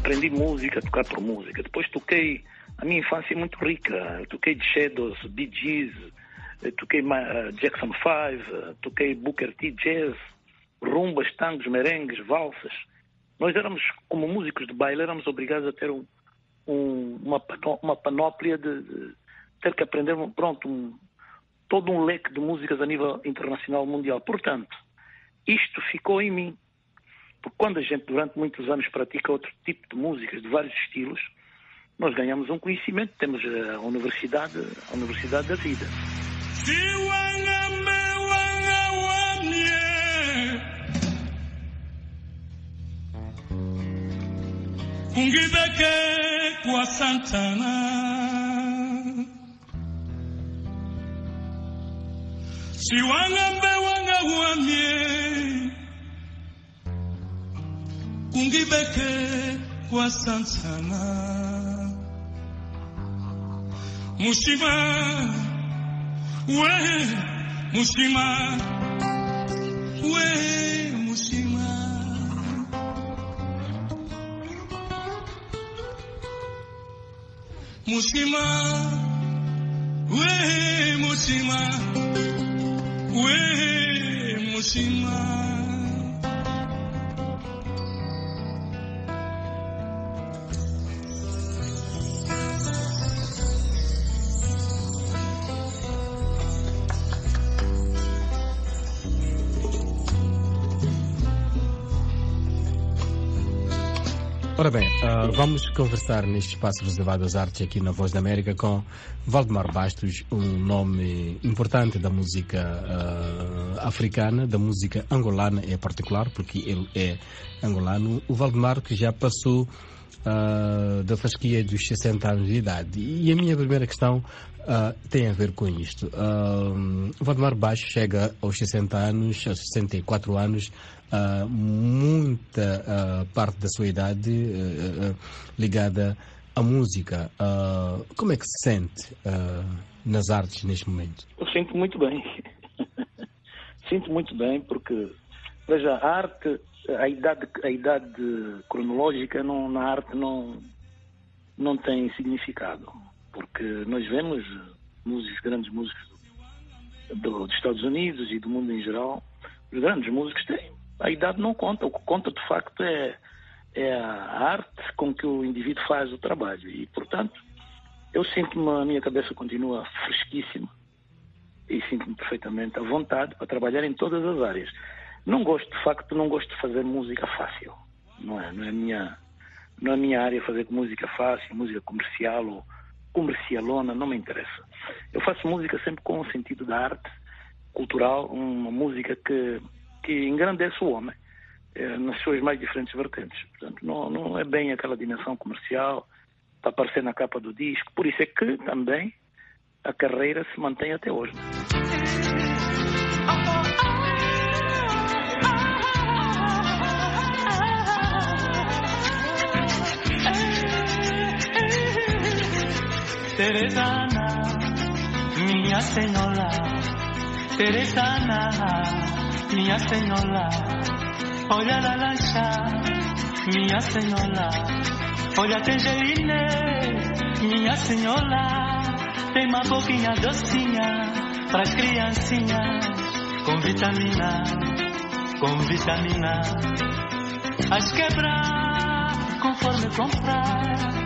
[SPEAKER 21] aprendi música, tocar por música. Depois toquei, a minha infância é muito rica. Eu toquei The Shadows, Bee Gees, toquei Jackson 5, toquei Booker T Jazz, rumbas, tangos, merengues, valsas. Nós éramos, como músicos de baile, éramos obrigados a ter uma panóplia de ter que aprender, todo um leque de músicas a nível internacional, mundial. Portanto, isto ficou em mim. Porque quando a gente, durante muitos anos, pratica outro tipo de músicas, de vários estilos, nós ganhamos um conhecimento, temos a universidade da vida.
[SPEAKER 22] Ungibeke kwa Santana si wangambe wanga uamie Ungibeke kwa Santana Mushima we Mushima we Mushima Mushima, we Mushima, we Mushima.
[SPEAKER 1] Ora bem, vamos conversar neste espaço reservado às artes aqui na Voz da América com Valdemar Bastos, um nome importante da música africana, da música angolana em particular, porque ele é angolano. O Valdemar que já passou da fasquia dos 60 anos de idade. E a minha primeira questão tem a ver com isto. O Valdemar Bastos chega aos 60 anos, aos 64 anos, muita parte da sua idade ligada à música. Como é que se sente nas artes neste momento?
[SPEAKER 21] Eu sinto muito bem. Sinto muito bem porque, veja, a arte, a idade cronológica na arte não tem significado. Porque nós vemos grandes músicos dos Estados Unidos e do mundo em geral, os grandes músicos têm. A idade não conta. O que conta, de facto, é a arte com que o indivíduo faz o trabalho. E, portanto, eu sinto-me, a minha cabeça continua fresquíssima e sinto-me perfeitamente à vontade para trabalhar em todas as áreas. Não gosto de fazer música fácil. Não é a minha área fazer música fácil, música comercial ou comercialona, não me interessa. Eu faço música sempre com o sentido da arte cultural, uma música que engrandece o homem nas suas mais diferentes vertentes. Portanto, não é bem aquela dimensão comercial para aparecer na capa do disco. Por isso é que também a carreira se mantém até hoje.
[SPEAKER 22] Teresana, minha senhora, Teresana, minha senhora, olha a lancha, minha senhora, olha a Tangerine, minha senhora, tem uma boquinha docinha para as criancinhas, com vitamina, as quebrar conforme comprar.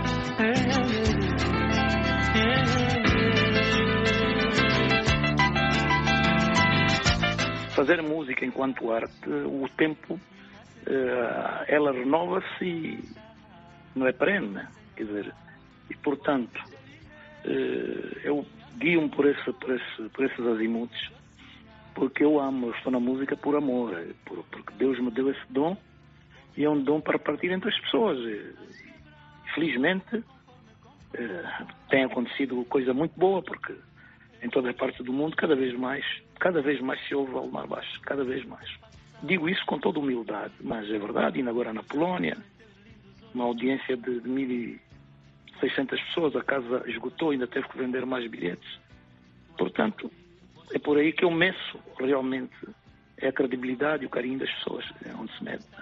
[SPEAKER 21] Fazer música enquanto arte, o tempo, ela renova-se e não é perene, quer dizer, e portanto, eu guio-me por esses azimutos, porque eu estou na música por amor, porque Deus me deu esse dom e é um dom para partir entre as pessoas. Felizmente, tem acontecido coisa muito boa, porque em toda a parte do mundo cada vez mais se ouve Valdemar Bastos, cada vez mais. Digo isso com toda humildade, mas é verdade. Ainda agora na Polónia, uma audiência de 1.600 pessoas, a casa esgotou, ainda teve que vender mais bilhetes. Portanto, é por aí que eu meço realmente a credibilidade e o carinho das pessoas, é onde se mede.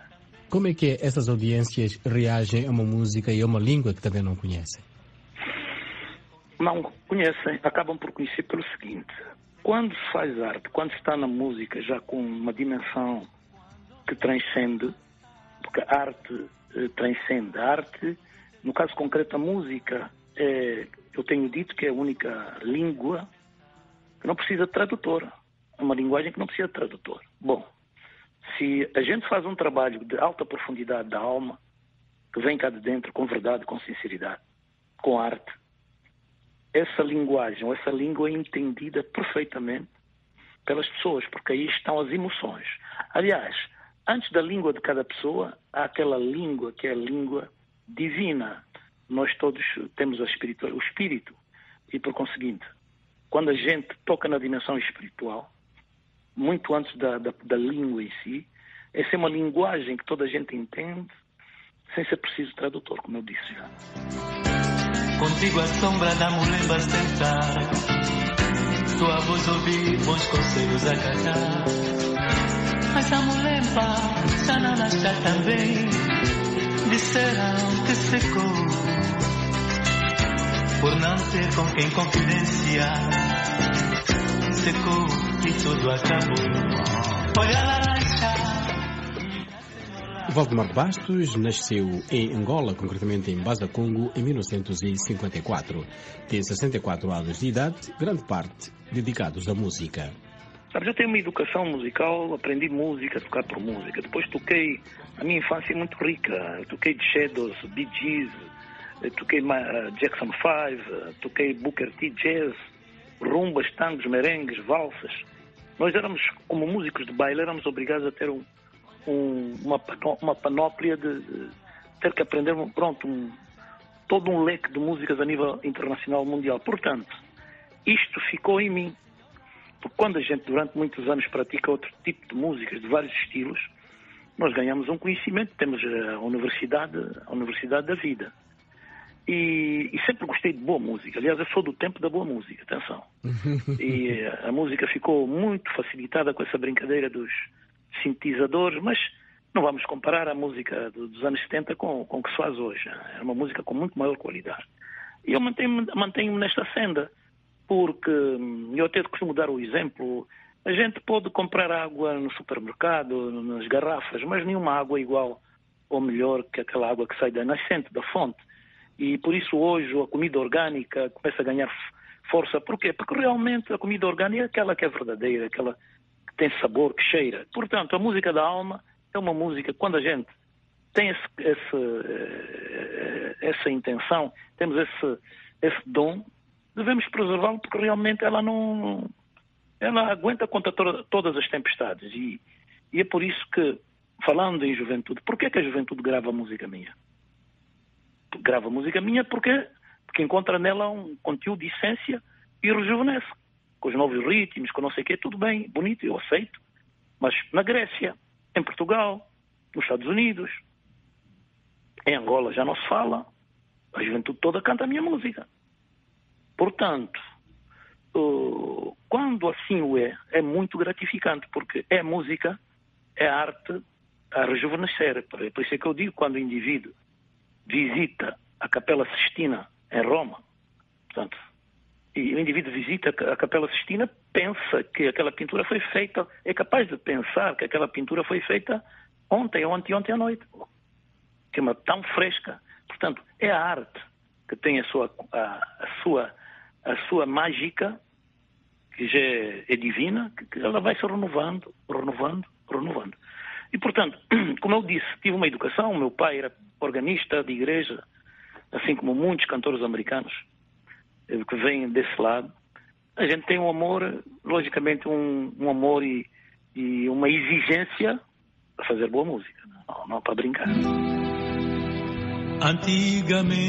[SPEAKER 1] Como é que essas audiências reagem a uma música e a uma língua que também não conhecem?
[SPEAKER 21] Não conhecem, acabam por conhecer pelo seguinte: quando se faz arte, quando se está na música já com uma dimensão que transcende, porque a arte transcende. A arte, no caso concreto a música, eu tenho dito que é a única língua que não precisa de tradutor. É uma linguagem que não precisa de tradutor. Bom, se a gente faz um trabalho de alta profundidade da alma, que vem cá de dentro com verdade, com sinceridade, com arte, essa linguagem, ou essa língua é entendida perfeitamente pelas pessoas, porque aí estão as emoções. Aliás, antes da língua de cada pessoa, há aquela língua que é a língua divina. Nós todos temos o espírito, e por conseguinte, quando a gente toca na dimensão espiritual, muito antes da língua em si, essa é uma linguagem que toda a gente entende, sem ser preciso tradutor, como eu disse já.
[SPEAKER 22] Contigo a sombra da mulher basta entrar, tua voz ouvir, bons conselhos acatar. Mas a mulher já não está também, disseram que secou, por não ter com quem confidenciar, secou e tudo acabou. Olha a laranja.
[SPEAKER 1] Valdemar Bastos nasceu em Angola, concretamente em Baza Congo, em 1954. Tem 64 anos de idade, grande parte dedicados à música.
[SPEAKER 21] Sabes, eu tenho uma educação musical, aprendi música, tocar por música. Depois toquei, a minha infância é muito rica. Eu toquei The Shadows, Bee Gees, toquei Jackson 5, toquei Booker T Jazz, rumbas, tangos, merengues, valsas. Nós éramos, como músicos de baile, éramos obrigados a ter uma panóplia de ter que aprender todo um leque de músicas a nível internacional, mundial. Portanto, isto ficou em mim. Porque quando a gente durante muitos anos pratica outro tipo de músicas, de vários estilos, nós ganhamos um conhecimento, temos a universidade da vida. E sempre gostei de boa música. Aliás, eu sou do tempo da boa música, atenção. E a música ficou muito facilitada com essa brincadeira dos sintetizadores, mas não vamos comparar a música dos anos 70 com o que se faz hoje. É uma música com muito maior qualidade. E eu mantenho-me nesta senda, porque eu até costumo dar o exemplo, a gente pode comprar água no supermercado, nas garrafas, mas nenhuma água é igual ou melhor que aquela água que sai da nascente, da fonte. E por isso hoje a comida orgânica começa a ganhar força. Por quê? Porque realmente a comida orgânica é aquela que é verdadeira, aquela que tem sabor, que cheira. Portanto, a música da alma é uma música, quando a gente tem essa intenção, temos esse dom, devemos preservá-lo, porque realmente ela aguenta contra todas as tempestades. E é por isso que, falando em juventude, por que a juventude grava música minha? Grava música minha porque encontra nela um conteúdo de essência e rejuvenesce. Com os novos ritmos, com não sei o quê, tudo bem, bonito, eu aceito. Mas na Grécia, em Portugal, nos Estados Unidos, em Angola já não se fala. A juventude toda canta a minha música. Portanto, quando assim o é muito gratificante, porque é música, é arte a rejuvenescer. Por isso é que eu digo, quando o indivíduo visita a Capela Sistina em Roma, portanto, e o indivíduo visita a Capela Sistina, pensa que aquela pintura foi feita, é capaz de pensar que aquela pintura foi feita ontem ou anteontem à noite, que é uma tão fresca. Portanto, é a arte que tem a sua mágica, que já é divina, que ela vai se renovando. E, portanto, como eu disse, tive uma educação, meu pai era organista de igreja, assim como muitos cantores americanos que vêm desse lado. A gente tem um amor, logicamente um amor e uma exigência para fazer boa música, não para brincar.
[SPEAKER 22] Antigamente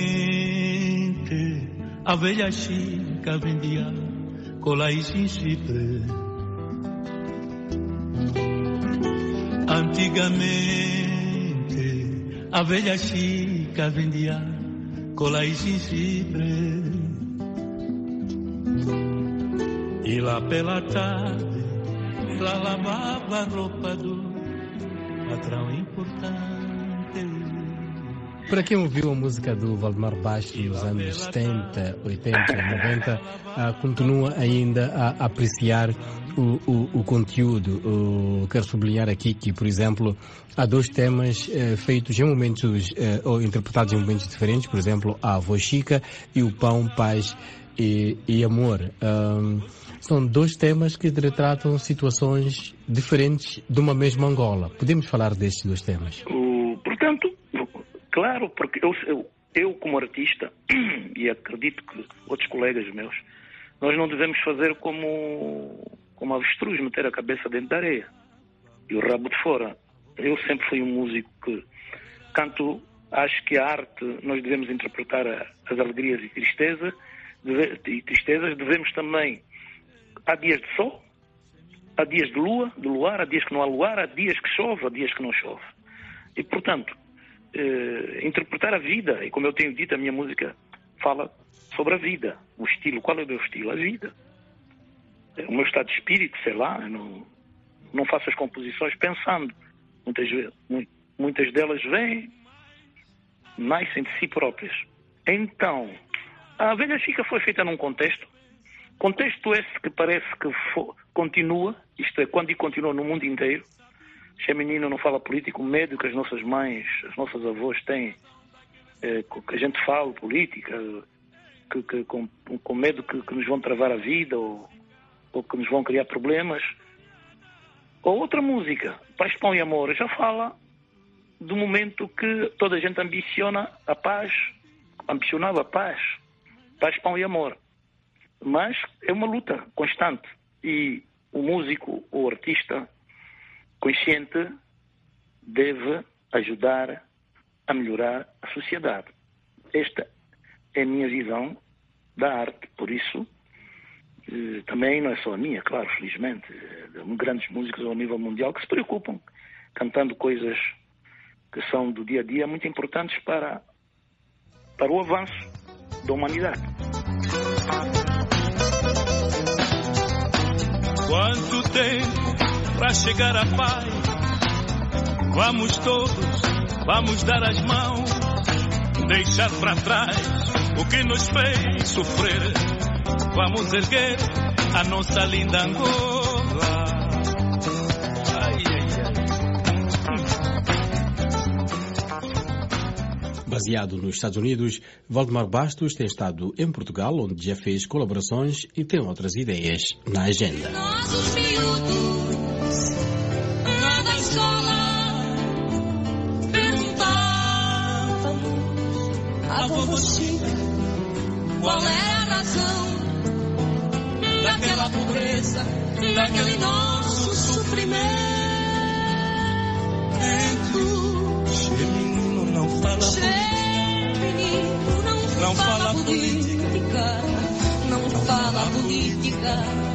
[SPEAKER 22] a velha chica vendia cola e gengibre. Antigamente a velha chica vendia cola e gengibre. E lá pela tarde ela lavava a roupa do patrão importante.
[SPEAKER 1] Para quem ouviu a música do Valdemar Bastos nos anos 70, 80 e 90, continua ainda a apreciar o conteúdo. Quero sublinhar aqui que, por exemplo, há 2 temas feitos em momentos, ou interpretados em momentos diferentes, por exemplo, a Voz Chica e o Pão, Paz e Amor. São 2 temas que retratam situações diferentes de uma mesma Angola. Podemos falar destes 2 temas?
[SPEAKER 21] Portanto, claro, porque eu como artista, e acredito que outros colegas meus, nós não devemos fazer como avestruz, meter a cabeça dentro da areia e o rabo de fora. Eu sempre fui um músico que canto, acho que a arte, nós devemos interpretar as alegrias e tristezas, devemos também, há dias de sol, há dias de lua, de luar, há dias que não há luar, há dias que chove, há dias que não chove. E, portanto, interpretar a vida, e como eu tenho dito, a minha música fala sobre a vida, o estilo. Qual é o meu estilo? A vida. O meu estado de espírito, sei lá, eu não faço as composições pensando. Muitas delas vêm, nascem de si próprias. Então, a Velha Chica foi feita num contexto esse que parece que continua, isto é, quando continua no mundo inteiro. Se a menina não fala política, o medo que as nossas mães, as nossas avós têm, que a gente fale política, com medo que nos vão travar a vida ou que nos vão criar problemas. Ou outra música, Paz, Pão e Amor, já fala do momento que toda a gente ambicionava a paz, paz, pão e amor. Mas é uma luta constante e o músico ou artista consciente deve ajudar a melhorar a sociedade. Esta é a minha visão da arte. Por isso, também não é só a minha, claro, felizmente. Grandes músicos ao nível mundial que se preocupam, cantando coisas que são do dia a dia muito importantes para o avanço da humanidade.
[SPEAKER 22] Quanto tempo para chegar à paz? Vamos todos, vamos dar as mãos, deixar para trás o que nos fez sofrer. Vamos erguer a nossa linda Angola. Ai, ai, ai.
[SPEAKER 1] Baseado nos Estados Unidos, Valdemar Bastos tem estado em Portugal, onde já fez colaborações e tem outras ideias na agenda.
[SPEAKER 4] Nossos miúdos, lá na escola, perguntávamos a vovô Chica qual era a razão daquela pobreza, daquele nosso sofrimento.
[SPEAKER 22] Menino não fala
[SPEAKER 4] não fala política, não fala política.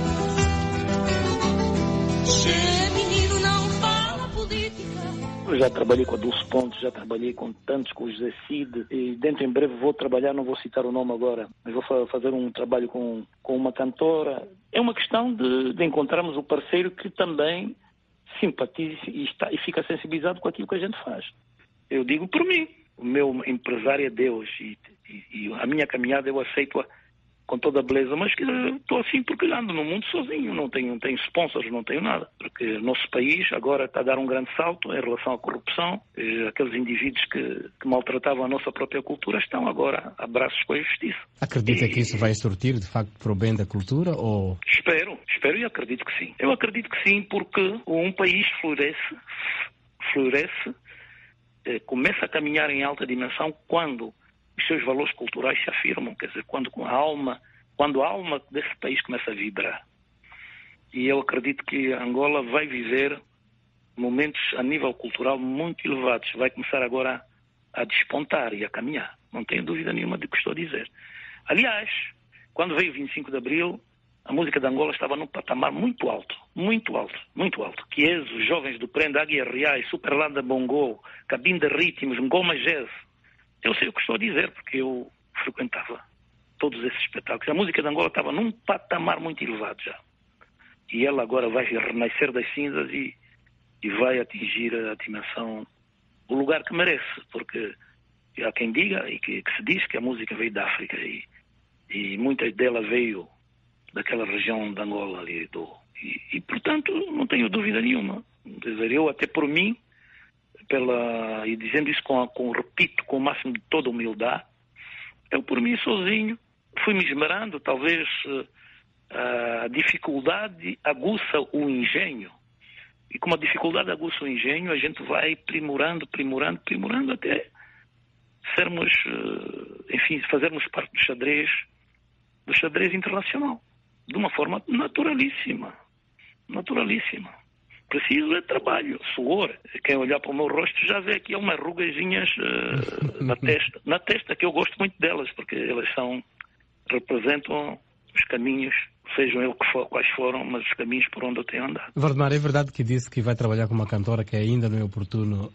[SPEAKER 4] Menino não fala política.
[SPEAKER 21] Eu já trabalhei com a Dulce Pontes, já trabalhei com tantos, com o José Cid, e dentro em breve vou trabalhar, não vou citar o nome agora, mas vou fazer um trabalho com uma cantora. É uma questão de encontrarmos o parceiro que também simpatize e fica sensibilizado com aquilo que a gente faz. Eu digo por mim, o meu empresário é Deus e a minha caminhada eu aceito-a com toda a beleza, mas que estou assim porque ando no mundo sozinho, não tenho sponsors, não tenho nada, porque o nosso país agora está a dar um grande salto em relação à corrupção. Aqueles indivíduos que maltratavam a nossa própria cultura estão agora a braços com a justiça.
[SPEAKER 1] Acredita que isso vai surtir de facto para o bem da cultura? Ou... Espero
[SPEAKER 21] e acredito que sim. Eu acredito que sim, porque um país floresce, começa a caminhar em alta dimensão quando os seus valores culturais se afirmam, quer dizer, quando a alma desse país começa a vibrar. E eu acredito que Angola vai viver momentos a nível cultural muito elevados, vai começar agora a despontar e a caminhar, não tenho dúvida nenhuma do que estou a dizer. Aliás, quando veio o 25 de Abril, a música de Angola estava num patamar muito alto, Chiesa, os jovens do Prenda, Águia Reais, Superlanda Bongo, Cabinda Ritmos, Ngoma Jazz. Eu sei o que estou a dizer, porque eu frequentava todos esses espetáculos. A música de Angola estava num patamar muito elevado já. E ela agora vai renascer das cinzas e e vai atingir a dimensão, o lugar que merece, porque há quem diga e que se diz que a música veio da África e muita dela veio daquela região de Angola ali. E portanto, não tenho dúvida nenhuma. Quer dizer, eu até por mim, e dizendo isso repito, com o máximo de toda humildade, eu por mim sozinho fui-me esmerando, talvez a dificuldade aguça o engenho. E como a dificuldade aguça o engenho, a gente vai primorando até sermos, enfim, fazermos parte do xadrez internacional, de uma forma naturalíssima. Preciso é trabalho, suor. Quem olhar para o meu rosto já vê aqui umas rugazinhas na testa, que eu gosto muito delas, porque elas representam os caminhos, sejam eles quais foram, mas os caminhos por onde eu tenho andado.
[SPEAKER 1] Valdemar, é verdade que disse que vai trabalhar com uma cantora que ainda não é oportuno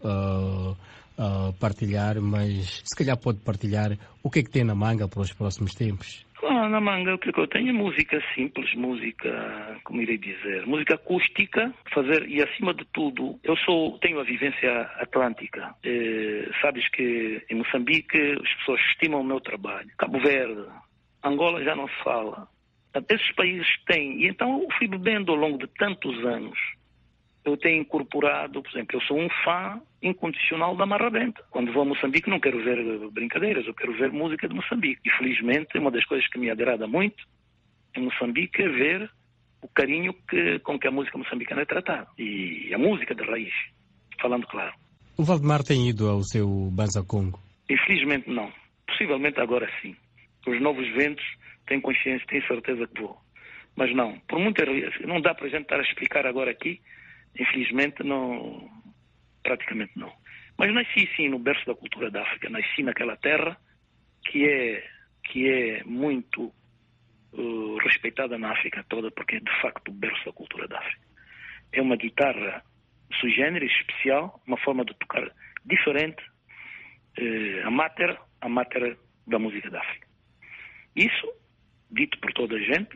[SPEAKER 1] partilhar, mas se calhar pode partilhar o que é que tem na manga para os próximos tempos?
[SPEAKER 21] Na manga o que eu tenho é música simples, como irei dizer, música acústica, e acima de tudo, tenho a vivência atlântica. Sabes que em Moçambique as pessoas estimam o meu trabalho. Cabo Verde, Angola já não se fala. Esses países têm, e então eu fui bebendo ao longo de tantos anos. Eu tenho incorporado, por exemplo, eu sou um fã incondicional da Marra Benta. Quando vou a Moçambique não quero ver brincadeiras, eu quero ver música de Moçambique. E felizmente uma das coisas que me agrada muito em Moçambique é ver o carinho com que a música moçambicana é tratada. E a música de raiz, falando claro.
[SPEAKER 1] O Valdemar tem ido ao seu Banza Congo?
[SPEAKER 21] Infelizmente não. Possivelmente agora sim. Os novos ventos tenho consciência, tenho certeza que vou. Mas não, não dá para a gente estar a explicar agora aqui. Infelizmente não, praticamente não. Mas nasci sim no berço da cultura da África, nasci naquela terra que é muito respeitada na África toda, porque é de facto o berço da cultura da África. É uma guitarra sui generis, especial, uma forma de tocar diferente, a mater da música da África. Isso, dito por toda a gente,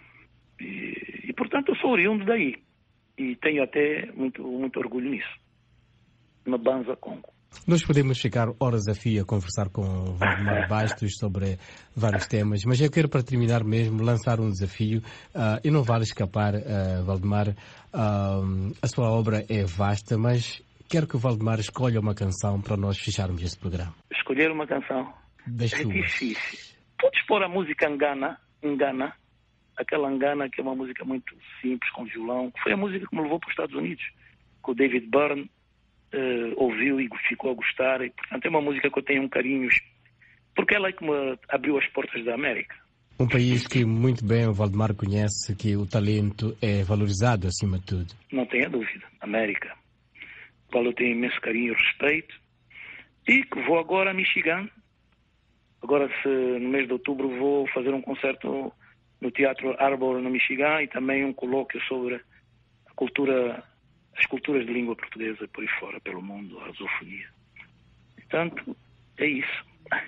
[SPEAKER 21] e portanto eu sou oriundo daí. E tenho até muito orgulho nisso, na Banza Congo.
[SPEAKER 1] Nós podemos ficar horas a fio a conversar com o Valdemar Bastos sobre vários temas, mas eu quero, para terminar mesmo, lançar um desafio e não vale escapar, Valdemar. A sua obra é vasta, mas quero que o Valdemar escolha uma canção para nós fecharmos este programa.
[SPEAKER 21] Escolher uma canção? É difícil. Podes pôr a música Ngana, aquela Ngana, que é uma música muito simples, com violão, que foi a música que me levou para os Estados Unidos, que o David Byrne ouviu e ficou a gostar, e portanto é uma música que eu tenho um carinho, porque ela é que me abriu as portas da América.
[SPEAKER 1] Um país que muito bem o Valdemar conhece, que o talento é valorizado acima de tudo.
[SPEAKER 21] Não tenha dúvida, América, qual eu tenho imenso carinho e respeito, e que vou agora a Michigan. Agora, no mês de outubro, vou fazer um concerto no Teatro Arbor, no Michigan, e também um colóquio sobre as culturas de língua portuguesa por aí fora, pelo mundo, a lusofonia. Portanto, é isso.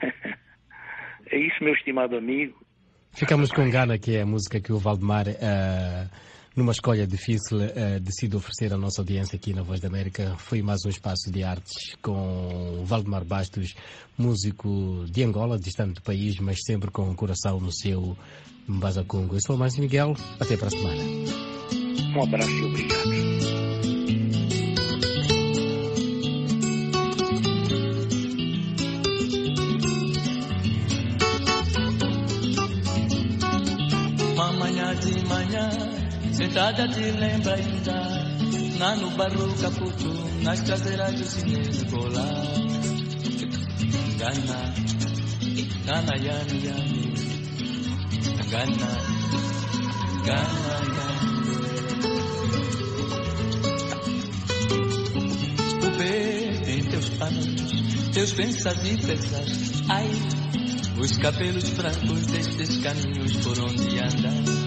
[SPEAKER 21] É isso, meu estimado amigo.
[SPEAKER 1] Ficamos com Ngana, que é a música que o Valdemar, numa escolha difícil, decide oferecer à nossa audiência aqui na Voz da América. Foi mais um espaço de artes com o Valdemar Bastos, músico de Angola, distante do país, mas sempre com o coração no seu Banza Congo. Eu sou o Márcio Miguel, até para a semana.
[SPEAKER 21] Um abraço e obrigado.
[SPEAKER 22] De manhã, sentada te lembra ainda, lá no barro Caputo, nas traseiras do cinema colar. Gana, yani, yani, Gana, yani. O pé em teus panos, teus pensas e pesas, ai, os cabelos brancos destes caminhos por onde andas.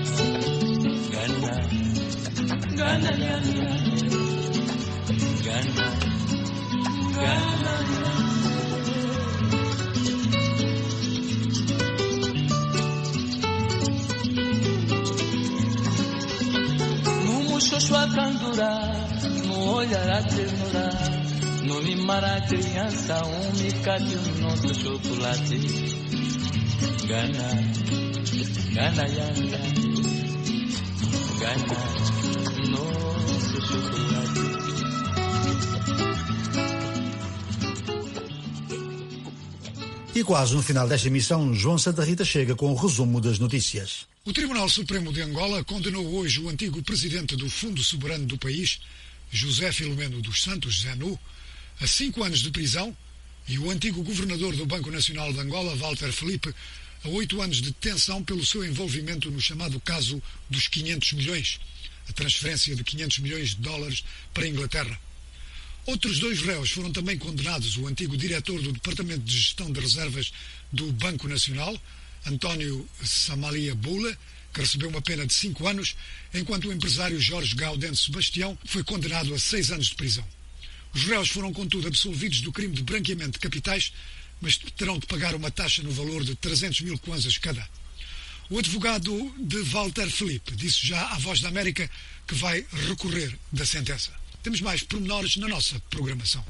[SPEAKER 22] Gana, yani, yani. Gana, yani. No muxoxo a candura, no olhar a ternura, não mimará a criança, micate o nosso chocolate. Gana, Gana Yanda, Gana, nosso chocolate.
[SPEAKER 18] E quase no final desta emissão, João Santa Rita chega com o resumo das notícias.
[SPEAKER 2] O Tribunal Supremo de Angola condenou hoje o antigo presidente do Fundo Soberano do país, José Filomeno dos Santos Zenu, a 5 anos de prisão e o antigo governador do Banco Nacional de Angola, Walter Felipe, a 8 anos de detenção pelo seu envolvimento no chamado caso dos 500 milhões, a transferência de 500 milhões de dólares para a Inglaterra. Outros 2 réus foram também condenados, o antigo diretor do Departamento de Gestão de Reservas do Banco Nacional, António Samalia Bula, que recebeu uma pena de 5 anos, enquanto o empresário Jorge Gaudêncio Sebastião foi condenado a 6 anos de prisão. Os réus foram, contudo, absolvidos do crime de branqueamento de capitais, mas terão de pagar uma taxa no valor de 300 mil kwanzas cada. O advogado de Walter Felipe disse já à Voz da América que vai recorrer da sentença. Temos mais pormenores na nossa programação.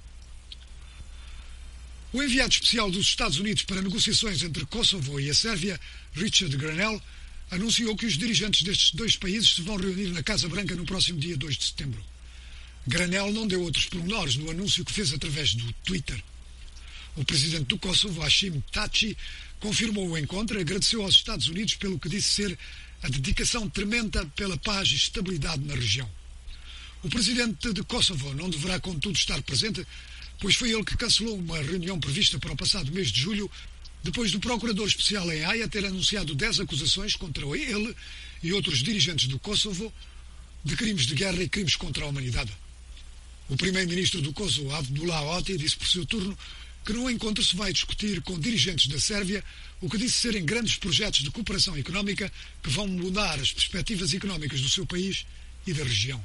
[SPEAKER 2] O enviado especial dos Estados Unidos para negociações entre Kosovo e a Sérvia, Richard Grenell, anunciou que os dirigentes destes 2 países se vão reunir na Casa Branca no próximo dia 2 de setembro. Grenell não deu outros pormenores no anúncio que fez através do Twitter. O presidente do Kosovo, Hashim Thaçi, confirmou o encontro e agradeceu aos Estados Unidos pelo que disse ser a dedicação tremenda pela paz e estabilidade na região. O presidente de Kosovo não deverá, contudo, estar presente, pois foi ele que cancelou uma reunião prevista para o passado mês de julho, depois do procurador especial em Haia ter anunciado 10 acusações contra ele e outros dirigentes do Kosovo de crimes de guerra e crimes contra a humanidade. O primeiro-ministro do Kosovo, Abdullah Oti, disse por seu turno que no encontro se vai discutir com dirigentes da Sérvia o que disse serem grandes projetos de cooperação económica que vão mudar as perspectivas económicas do seu país e da região.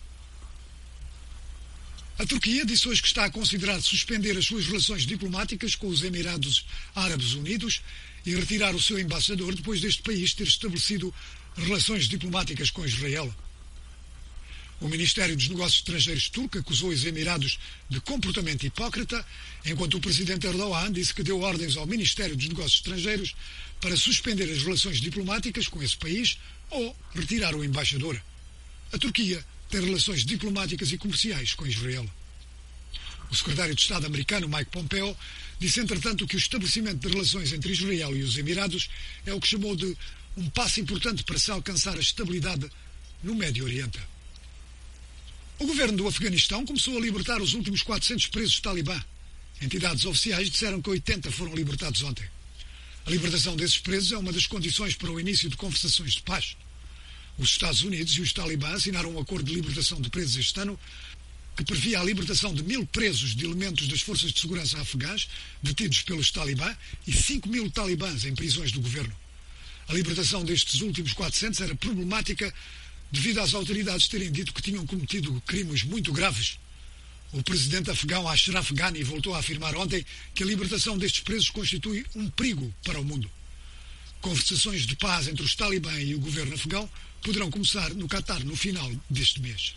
[SPEAKER 2] A Turquia disse hoje que está a considerar suspender as suas relações diplomáticas com os Emirados Árabes Unidos e retirar o seu embaixador depois deste país ter estabelecido relações diplomáticas com Israel. O Ministério dos Negócios Estrangeiros turco acusou os Emirados de comportamento hipócrita, enquanto o presidente Erdogan disse que deu ordens ao Ministério dos Negócios Estrangeiros para suspender as relações diplomáticas com esse país ou retirar o embaixador. A Turquia tem relações diplomáticas e comerciais com Israel. O secretário de Estado americano, Mike Pompeo, disse, entretanto, que o estabelecimento de relações entre Israel e os Emirados é o que chamou de um passo importante para se alcançar a estabilidade no Médio Oriente. O governo do Afeganistão começou a libertar os últimos 400 presos talibã. Entidades oficiais disseram que 80 foram libertados ontem. A libertação desses presos é uma das condições para o início de conversações de paz. Os Estados Unidos e os talibã assinaram um acordo de libertação de presos este ano que previa a libertação de 1.000 presos de elementos das forças de segurança afegãs detidos pelos talibã e 5.000 talibãs em prisões do governo. A libertação destes últimos 400 era problemática devido às autoridades terem dito que tinham cometido crimes muito graves. O presidente afegão Ashraf Ghani voltou a afirmar ontem que a libertação destes presos constitui um perigo para o mundo. Conversações de paz entre os talibã e o governo afegão poderão começar no Catar no final deste mês.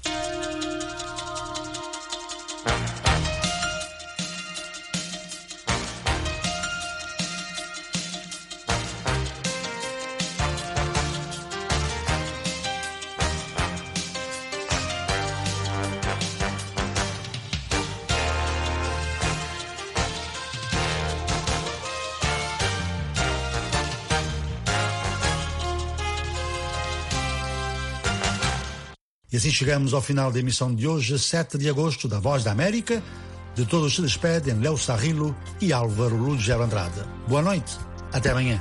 [SPEAKER 18] E assim chegamos ao final da emissão de hoje, 7 de agosto, da Voz da América. De todos se despedem Léo Sarrilo e Álvaro Lugero Andrade. Boa noite, até amanhã.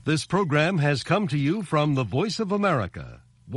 [SPEAKER 3] This program has come to you from the Voice of America,